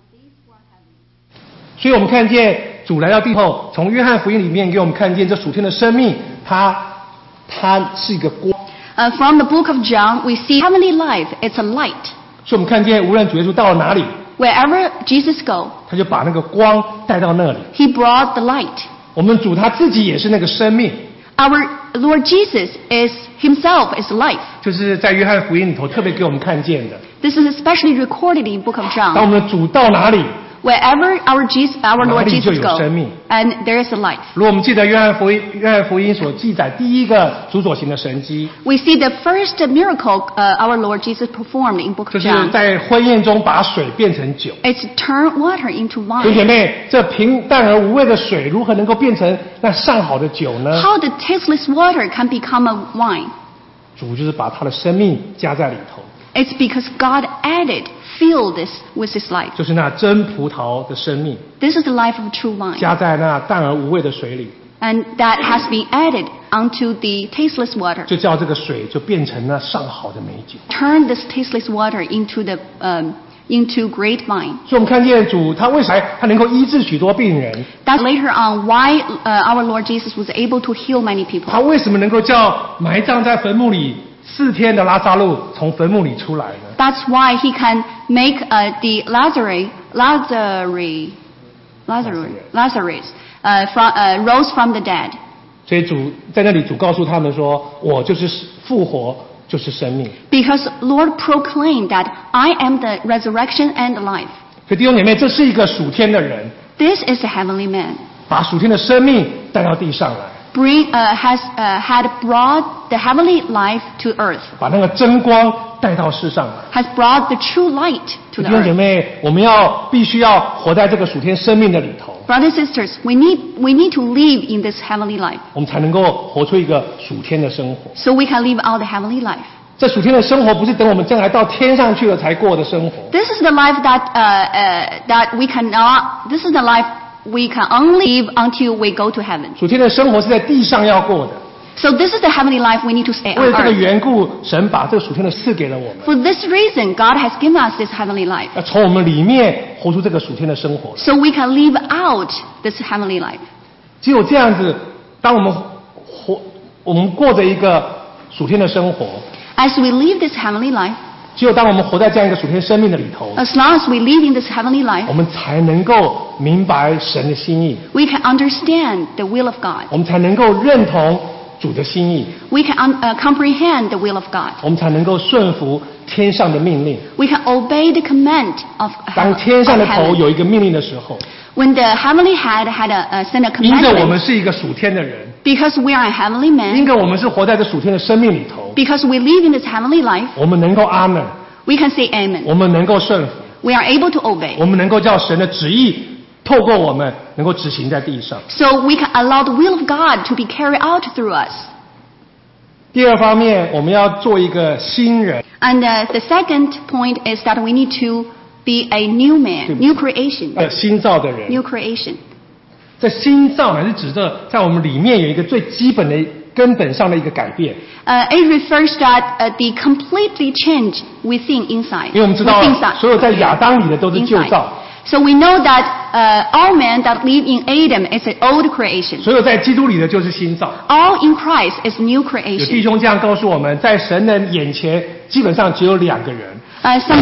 所以我们看见主来到地后，从约翰福音里面给我们看见这属天的生命，它它是一个光。 uh, from the book of John, we see heavenly life. It's a light. 所以我们看见，无论主耶稣到了哪里， Wherever Jesus go, 他就把那个光带到那里。 he brought the light. 我们主他自己也是那个生命， Our Lord Jesus is himself is life. 就是在约翰福音里头特别给我们看见的。 This is especially recorded in book of 当我 John. 们的主到哪里， Wherever our Jesus, our 哪 Lord 里就 Jesus 有 go, 生命。 and there is a life. 如果我们记得约翰福音，约翰福音所记载第一个主所行的神迹， We see the first miracle uh, our Lord Jesus performed in book 就 of 是 John. 在婚宴中把水变成酒。 It's turn water into 弟兄姐 wine. 妹，这平淡而无味的水如何能够变成那上好的酒呢？ How the tasteless water can become a wine? 主就是把他的生命加在里头， It's because God added, filled this with His life. 就是那真葡萄的生命 This is the life of true wine. 加在那淡而无味的水里， And that has been added onto the tasteless water. 就叫这个水就变成那上好的美酒。 Turn this tasteless water into the um, into great wine. 所以我们看见主他为啥他能够医治许多病人？ That's later on why uh, our Lord Jesus was able to heal many people. 他为什么能够叫埋葬在坟墓里四天的拉撒路从坟墓里出来呢？ That's why He can make uh, the Lazarus, Lazarus, Lazarus, Lazarus uh, from, uh, rose from the dead. 所以主在那里主告诉他们说：“我就是复活，就是生命。” Because Lord proclaimed that I am the resurrection and the life. 所以弟兄姐妹，这是一个属天的人， This is a heavenly man. 把属天的生命带到地上来， Bring, uh, has uh, had brought the heavenly life to earth. 把那个真光带到世上来。 Has brought the true light to 弟 the 兄姐 earth. 妹，我们要必须要活在这个属天生命的里头， Brothers and sisters, we need, we need to live in this heavenly life. 我们才能够活出一个属天的生活。 So we can live out the heavenly life. 这属天的生活不是等我们将来到天上去了才过的生活， This is the life that, uh, uh, that we cannot, this is the life we can only live until we go to heaven. 属天的生活是在地上要过的。 So this is the heavenly life we need to stay 为 on 了这个 earth. 缘故，神把这个属天的赐给了我们， For this reason, God has given us this heavenly life. 要从我们里面活出这个属天的生活。 So we can live out this heavenly life. 只有这样子，当我们活，我们过着一个属天的生活， As we live this heavenly life, 只有当我们活在这样一个属天生命的里头， as long as we live in this heavenly 我 life, 们才能够明白神的心意， we can understand the will of God. 我们才能够认同主的心意， We can un- uh, comprehend the will of God. 我们才能够顺服天上的命令。 We can obey the command of, 当 heaven, 天上 of 的头 heaven. 有一个命令的时候， When the heavenly head had a, uh, sent a 因着我们 commandment, 是一个属天的人， because we are a heavenly 因 man, 着我们是活在这属天的生命里头， because we live in this heavenly life, 我们能够阿门， we can say amen. 我们能够顺服， We are able to obey. 我们能够叫神的旨意透过我们能够执行在地上。 So we can allow the will of God to be carried out through us. 第二方面，我们要做一个新人， And uh, the second point is that we need to be a new man, new creation, 呃，新造的人。 new creation. 这新造乃是指着在我们里面有一个最基本的根本上的一个改变， Uh, it refers that uh, the completely change within inside. 因为我们知道 within inside. 所有在亚当里的都是旧 Inside. 造， So we know that uh, all men that live in Adam is an old creation. 所有在基督里的就是新造。 All in Christ is new 有弟 creation. 兄这样告诉我们，在神的眼前，基本上只有两个人， Uh, some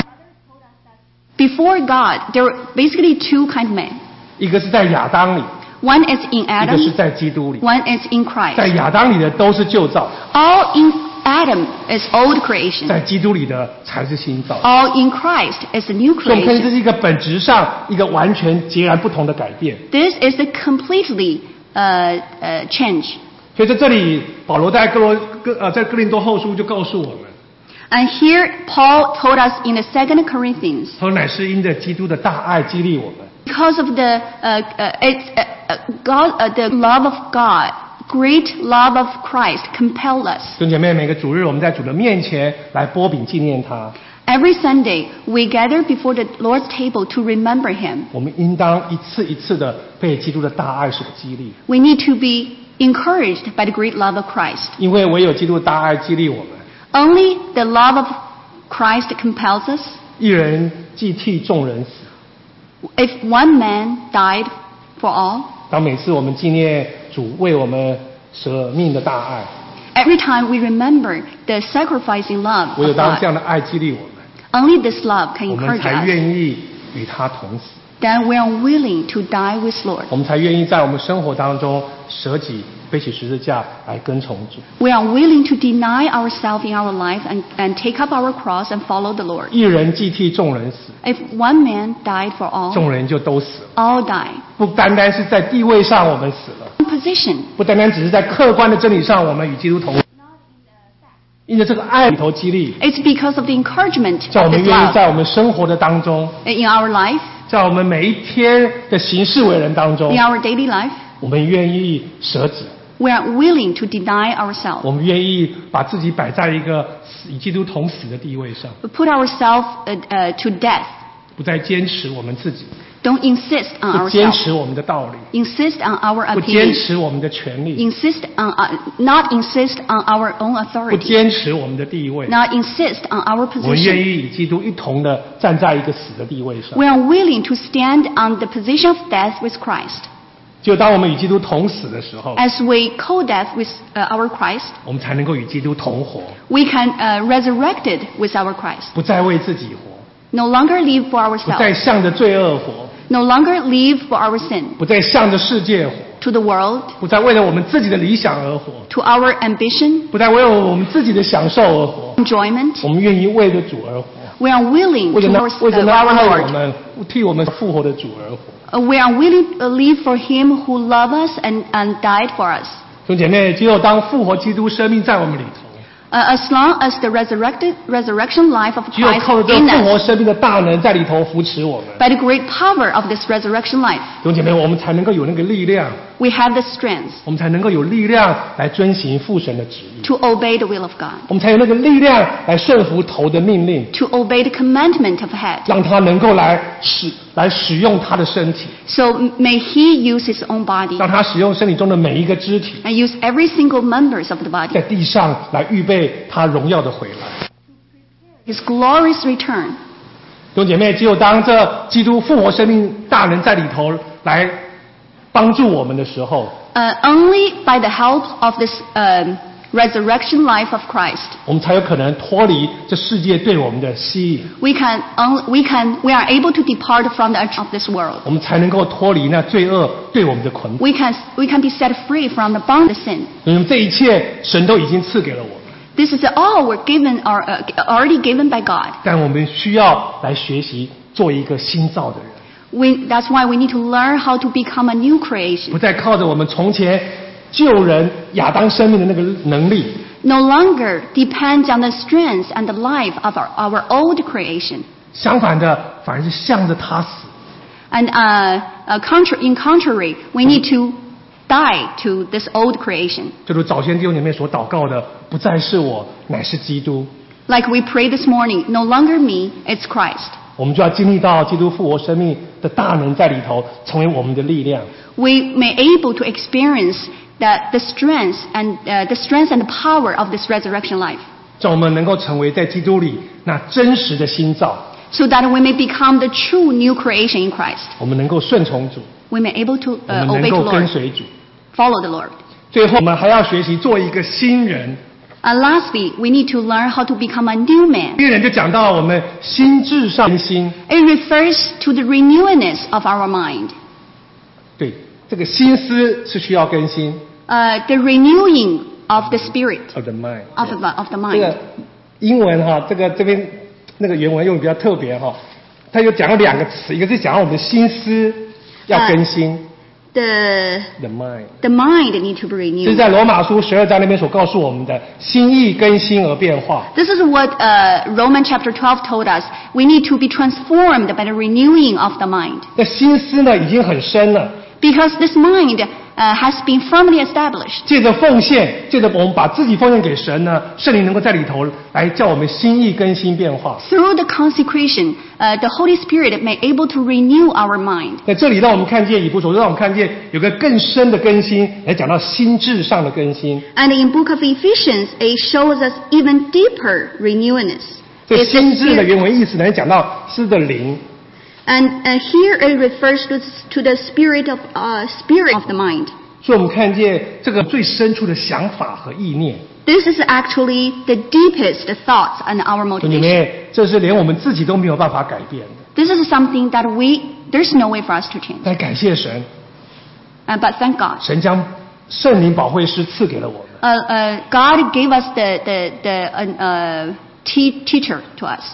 before God, there were basically two kind of men. 一个是在亚当里， One is in 一个是 Adam, 在基督里。 one is in 在 Christ. 亚当里的都是旧造， All in Adam is old creation. 在基督里的才是新造。 All in Christ is a new 所以我们看这 creation. 是一个本质上一个完全截然不同的改变。 This is a completely uh, uh, change. 所以在这里，保罗在哥罗哥呃在哥林多后书就告诉我们， And here Paul told us in the Second Corinthians, 他说乃是因着基督的大爱激励我们。 because of the uh, uh, it's, uh, uh, God, uh, the love of God, great love of Christ compelled us. 弟兄姐妹，每个主日我们在主的面前来擘饼纪念他， Every Sunday we gather before the Lord's table to remember Him. 我们应当一次一次的被基督的大爱所激励， We need to be encouraged by the great love of Christ. 因为唯有基督的大爱激励我们。 Only the love of Christ compels us. 一人既替众人死。 If one man died for all, 当每次我们纪念主为我们舍命的大爱， every time we remember the sacrificing love 唯有 of 当这 God, 样的爱激励我们， only this love can 我们 encourage 才 us. 愿意与他同死， Then we are willing to die with Lord. 我们才愿意在我们生活当中舍己背起十字架来跟从主。 We are willing to deny ourselves in our life and, and take up our cross and follow the Lord. 一人既替众人死， If one man died for all, 众人就都死了。 all die. 不单单是在地位上我们死了， Position. 不单单只是在客观的真理上我们与基督同死，因着这个爱里头激励， It's because of the encouragement 叫我 of 们 this 愿意 love 在我们生活的当中， in our life, 在我们每一天的行事为人当中 in，our daily life. 我们愿意舍己， We are willing to deny ourselves. 我们愿意把自己摆在一个死与基督同死的地位上， We put ourselves uh, uh, to death. 不再坚持我们自己， Don't insist on 不坚 ourselves. 持我们的道理， Insist on our 不坚 opinion. 持我们的权利， Insist on uh, not insist on our own 不 authority. 坚持我们的地位。 Not insist on our 我们愿 position. 意与基督一同的站在一个死的地位上。 We are willing to stand on the position of death with Christ. 就当我们与基督同死的时候， As we co-death with uh, our Christ, 我们才能够与基督同活， we can uh, resurrected with our Christ. 不再为自己活， No longer live for 不再 ourselves. 向着罪恶活， No longer live for our sin. 不再向着世界活， To the world, 不再为了我们自己的理想而活， to our ambition, 不再为了我们自己的享受而活。 enjoyment. 我们愿意为着主而活， We are willing 为着 to 那 our, 为着 uh, 那 our 爱我 Lord. 们、替我们复活的主而活。 Uh, we are willing to live for Him who loved us and, and died for us. 弟兄姐妹，只有当复活基督生命在我们里头， Uh, as long as the resurrected resurrection life of 只有 Christ 靠着这 in 个复活 us, 生命的大能在里头扶持我们， by the great power of this resurrection life, 弟兄姐妹，我们才能够有那个力量， we have the strength 我们才能够有力量来遵行父神的旨意， to obey the will of God, 我们才有那个力量来顺服头的命令， to obey the commandment of head. 让他能够来使来使用他的身体， So may He use His own body 让他使用身体中的每一个肢体， and use every single members of the 在 body. 地上来预备他荣耀的回来。 His glorious return. 弟兄姐妹，只有当这基督复活生命大能在里头来帮助我们的时候， Uh, only by the help of this um, resurrection life of Christ, 我们才有可能脱离这世界对我们的吸引， we can, only, we can, we are able to depart from the edge of this world. 我们才能够脱离那罪恶对我们的捆绑。 We can, we can be set free from the bond of sin. 因为这一切神都已经赐给了我们， This is all we're given, or uh, already given by God. 但我们需要来学习做一个新造的人， We, that's why we need to learn how to become a new creation. 不再靠着我们从前救人亚当生命的那个能力， No longer depends on the strength and the life of our, our old creation. 相反的，反而是向着他死。 And uh, uh, contra- in contrary, we need to die to this old creation. 就如早先弟兄姐妹所祷告的，不再是我，乃是基督。 Like we prayed this morning, no longer me, it's Christ. 我们就要经历到基督复活生命的大能在里头，成为我们的力量。 We may able to experience that the strength and uh, the strength and the power of this resurrection life, 让我们能够成为在基督里那真实的新造， so that we may become the true new creation in Christ. 我们能够顺从主， We may able to 我 uh, 们 obey 能 the 够跟 Lord, 随主。 follow the Lord. 最后，我们还要学习做一个新人。 And lastly, we need to learn how to become a new man. 新人就讲到我们心智上更新， It refers to the renewedness of our mind. 对，这个心思是需要更新。 Uh, the renewing of the spirit, of the mind， of the, of the 这个 mind. 英文哈，这个这边那个原文用的比较特别哈，它有讲了两个词，一个是讲我们的心思要更新， the The mind。 the mind need to be 这是 renewed. 在罗马书十二章那边所告诉我们的心意更新而变化。 This is what uh, Romans chapter twelve told us. We need to be transformed by the renewing of the mind. 那心思呢已经很深了， Because this mind uh, has been firmly established. 借着奉献，借着我们把自己奉献给神呢，圣灵能够在里头来叫我们心意更新变化。 Through the consecration, uh, the Holy Spirit may able to renew our mind. 在这里让我们看见以弗所书让我们看见有个更深的更新，来讲到心智上的更新。 And in book of Ephesians, it shows us even deeper renewedness. 这 It's the 心智的 spirit- 原文意思呢，讲到是的灵。 And uh, here it refers to, to the spirit of uh, spirit of the mind. 所以我们看见这个最深处的想法和意念。 This is actually the deepest thoughts and our 兄弟 motivation. 妹，这是连我们自己都没有办法改变的。 This is something that we there's no way for us to change. 但感谢神， Uh, but thank God. 神将圣灵保惠师赐给了我们。 Uh, uh, God gave us the the the uh, uh, te- teacher to us.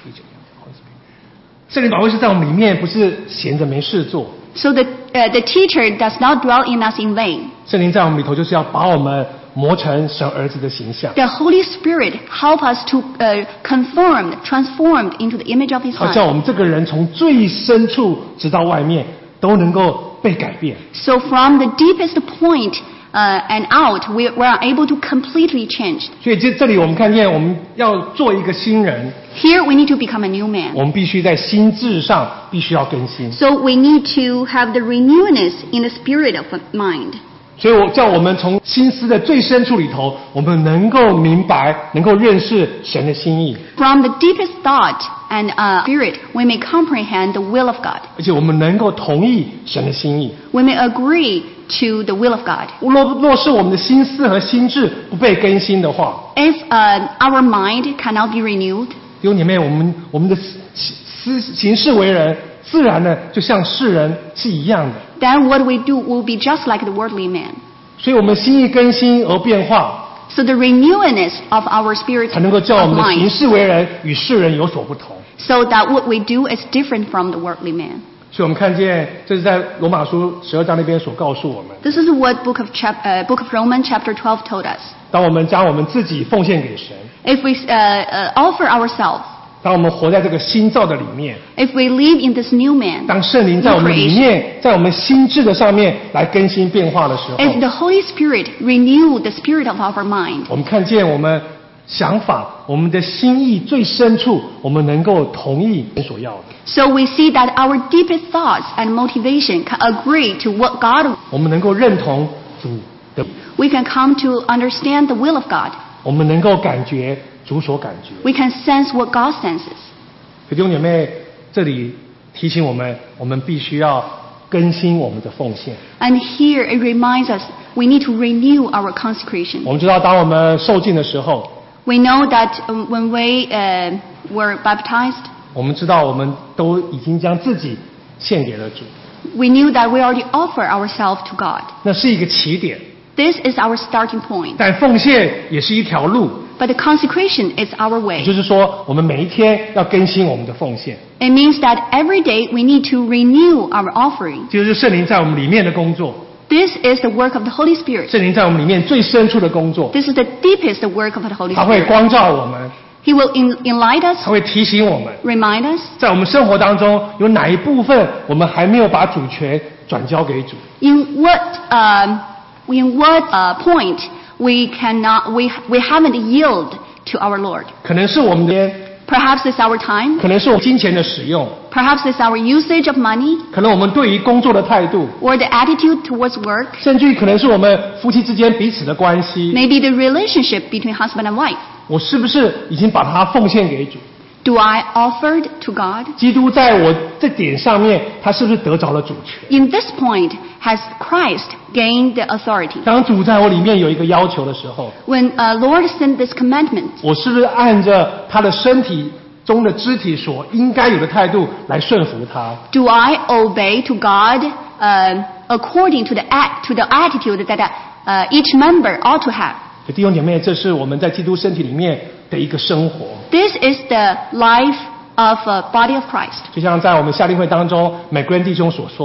圣灵保惠师在我们里面不是闲着没事做， So the uh, the teacher does not dwell in us in vain. 圣灵在我们里头就是要把我们磨成神儿子的形象， The Holy Spirit help us to uh, conform, transformed into the image of His 好叫 Son. 我们这个人从最深处直到外面都能够被改变。 So from the deepest point uh, and out, we, we are able to completely change. 所以这这里我们看见，我们要做一个新人， Here we need to become a new man. 我们必须在心智上必须要更新。 So we need to have the renewedness in the spirit of mind. 所以我叫我们从心思的最深处里头，我们能够明白，能够认识神的心意， From the deepest thought and uh, spirit, we may comprehend the will of God. 而且我们能够同意神的心意。 We may agree to the will of God. 若若是我们的心思和心智不被更新的话， If uh, our mind cannot be renewed, 弟兄姐妹，我们我们的思思行事为人，自然呢就像世人是一样的。 then what we do will be just like the worldly man. 所以，我们心意更新而变化， So the renewedness of our spirit 才能够叫我 of 们的行 mind, 事为人与世人有所不同。 so that what we do is different from the worldly man. 所以我们看见，这是在罗马书十二章那边所告诉我们： This is what book of chap, uh, book of Romans chapter twelve told us. 当我们将我们自己奉献给神， If we uh, uh, offer ourselves, 当我们活在这个新造的里面， if we live in this new man, 当圣灵在我们里面，在我们心智的上面来更新变化的时候， if the Holy Spirit renew the spirit of our mind, 我们看见我们想法、我们的心意最深处，我们能够同意神所要的， so we see that our deepest thoughts and motivation can agree to what God, 我们能够认同主的， we can come to understand the will of God. 我们能够感觉主所感觉。 We can sense what God senses. 弟兄姐妹，这里提醒我们，我们必须要更新我们的奉献。 And here it reminds us we need to renew our consecration. 我们知道，当我们受浸的时候， We know that um, when we uh, were baptized, 我们知道我们都已经将自己献给了主， we knew that we already offer ourselves to God. 那是一个起点。 This is our starting point. 但奉献也是一条路， But the consecration is our 也 way. 就是说，我们每一天要更新我们的奉献， It means that every day we need to renew our offering. 就是圣灵在我们里面的工作， This is the work of the Holy Spirit. 圣灵在我们里面最深处的工作， This is the deepest work of the Holy 它会 Spirit. 光照我们， He will en- enlighten us, 它会提醒我们， remind us, 在我们生活当中有哪一部分我们还没有把主权转交给主。 in what um, in what uh, point we cannot we we haven't yielded to our Lord. 可能是我们的， Perhaps it's our time. 可能是我们金钱的使用， Perhaps it's our usage of money 可能我们对于工作的态度， or the attitude towards work. 甚至于可能是我们夫妻之间彼此的关系。 Maybe the relationship between husband and wife. 我是不是已经把它奉献给主？ Do I offered to God? 基督在我这点上面，他是不是得着了主权？ In this point, has Christ gained the authority? 当主在我里面有一个要求的时候， When uh, Lord sent this commandment, 我是不是按着他的身体中的肢体所应该有的态度来顺服他？ do I obey to God uh, according to the act, to the attitude that uh, each member ought to have? 弟兄姐妹，这是我们在基督身体里面的一个生活。 This is the life of uh, body of Christ. 就像在我们夏令会当中，每个人弟兄所说的，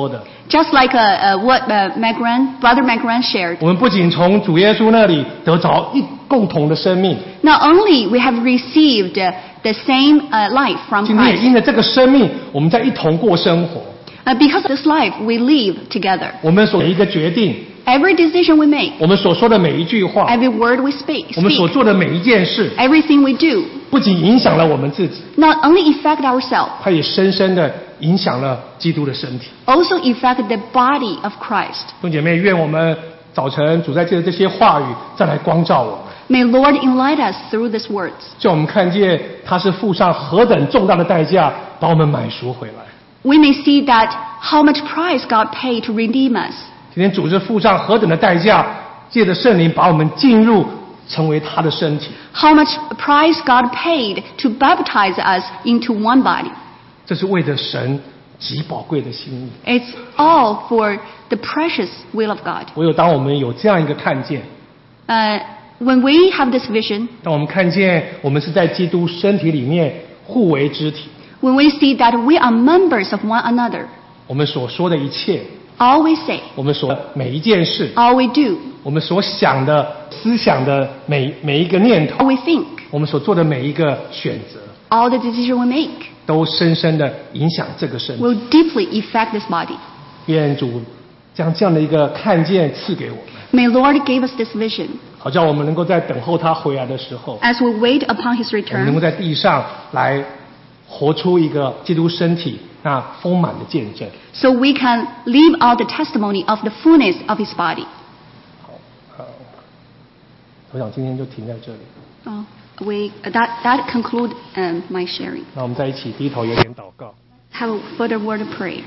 Just like uh, uh, what uh, Magran, Brother Magran shared. 我们不仅从主耶稣那里得着一共同的生命， Not only we have received uh, the same uh, life from 今天也 Christ, 因着这个生命，我们在一同过生活。 uh, because of this life we live together. 我们所每一个决定， Every decision we make, 我们所说的每一句话， every word we speak, 我们所 speak 做的每一件事， everything we do, 不仅影响了我们自己， not only affect ourselves, 它也深深的影响了基督的身体。 also affect the body of Christ. 弟兄姐妹，愿我们早晨主在借着这些话语，再来光照我们， May Lord enlighten us through these words. 叫我们看见他是付上何等重大的代价，把我们买赎回来。 We may see that how much price God paid to redeem us. 今天主是付上何等的代价，借着圣灵把我们进入成为他的身体。 How much price God paid to baptize us into one body. 这是为着神极宝贵的心意。 It's all for the precious will of God. 唯有当我们有这样一个看见， Uh, when we have this vision, 当我们看见我们是在基督身体里面互为肢体， when we see that we are members of one another, 我们所说的一切， all we say, 我们所每一件事， all we do, 我们所想的思想的每每一个念头， all we think, 我们所做的每一个选择， all the decisions we make, 都深深的影响这个身体。 will deeply affect this body. 愿主将这样的一个看见赐给我们， May Lord give us this vision 好叫我们能够在等候他回来的时候， as we wait upon His 我们能够 return, 在地上来活出一个基督身体那丰满的见证。 so we can live out the testimony of the fullness of His body. 好，呃，我想今天就停在这里。 Oh, we, that, that conclude um, my sharing. 那我们在一起低头有点祷告。 Have a further word of prayer.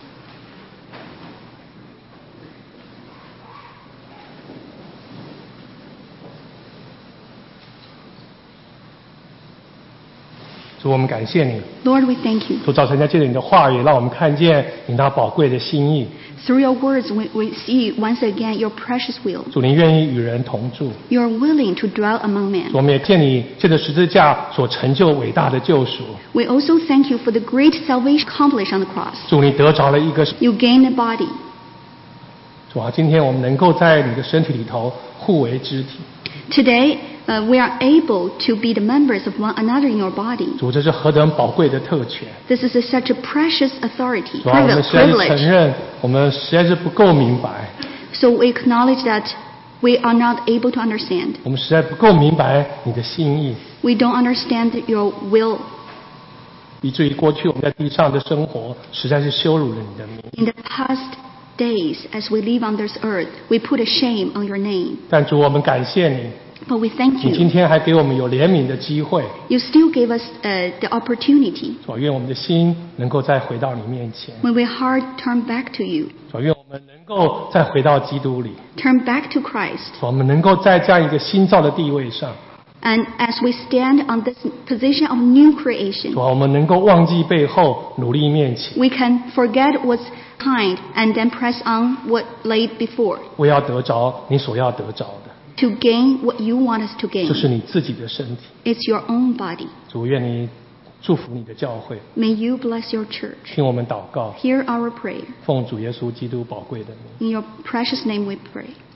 主，我们感谢你。 Lord, we thank you. 主，早晨在借着你的话语，让我们看见你那宝贵的心意。 Through your words, we, we see once again your precious will. 主，您愿意与人同住。 You are willing to dwell among men. 我们也见你借着十字架所成就伟大的救赎。 We also thank you for the great salvation accomplished on the cross. 主，你得着了一个。 You gain a body. 主啊，今天我们能够在你的身体里头互为肢体。 Today, uh, we are able to be the members of one another in your body. 主，这是何等宝贵的特权。 This is a, such a precious authority, 主啊，我们 privil- 实在是承 privilege. 认，我们实在是不够明白， So we acknowledge that we are not able to understand. 我们实在不够明白你的心意， We don't understand your will. 以至于过去我们在地上的生活实在是羞辱了你的名。 In the past days, as we live on this earth, we put a shame on your name. 但主，我们感谢你， But we thank 你今 you. 天还给我们有怜悯的机会。 You still gave us uh, the opportunity. 主啊，愿我们的心能够再回到你面前。 When we heart turn back to you, 主啊，愿我们能够再回到基督里。 turn back to Christ. 主啊，我们能够在这样一个新造的地位上。 And as we stand on this position of new creation, 主啊，我们能够忘记背后，努力面前， we can forget what's behind and then press on what laid before 为要得着你所要得着的， to gain what you want us to 这 gain. 是你自己的身体。 It's your own body. 主，愿你祝福你的教会， May you bless your church. 听我们祷告， Hear our prayer. 奉主耶稣基督宝贵的名。 In your precious name we pray.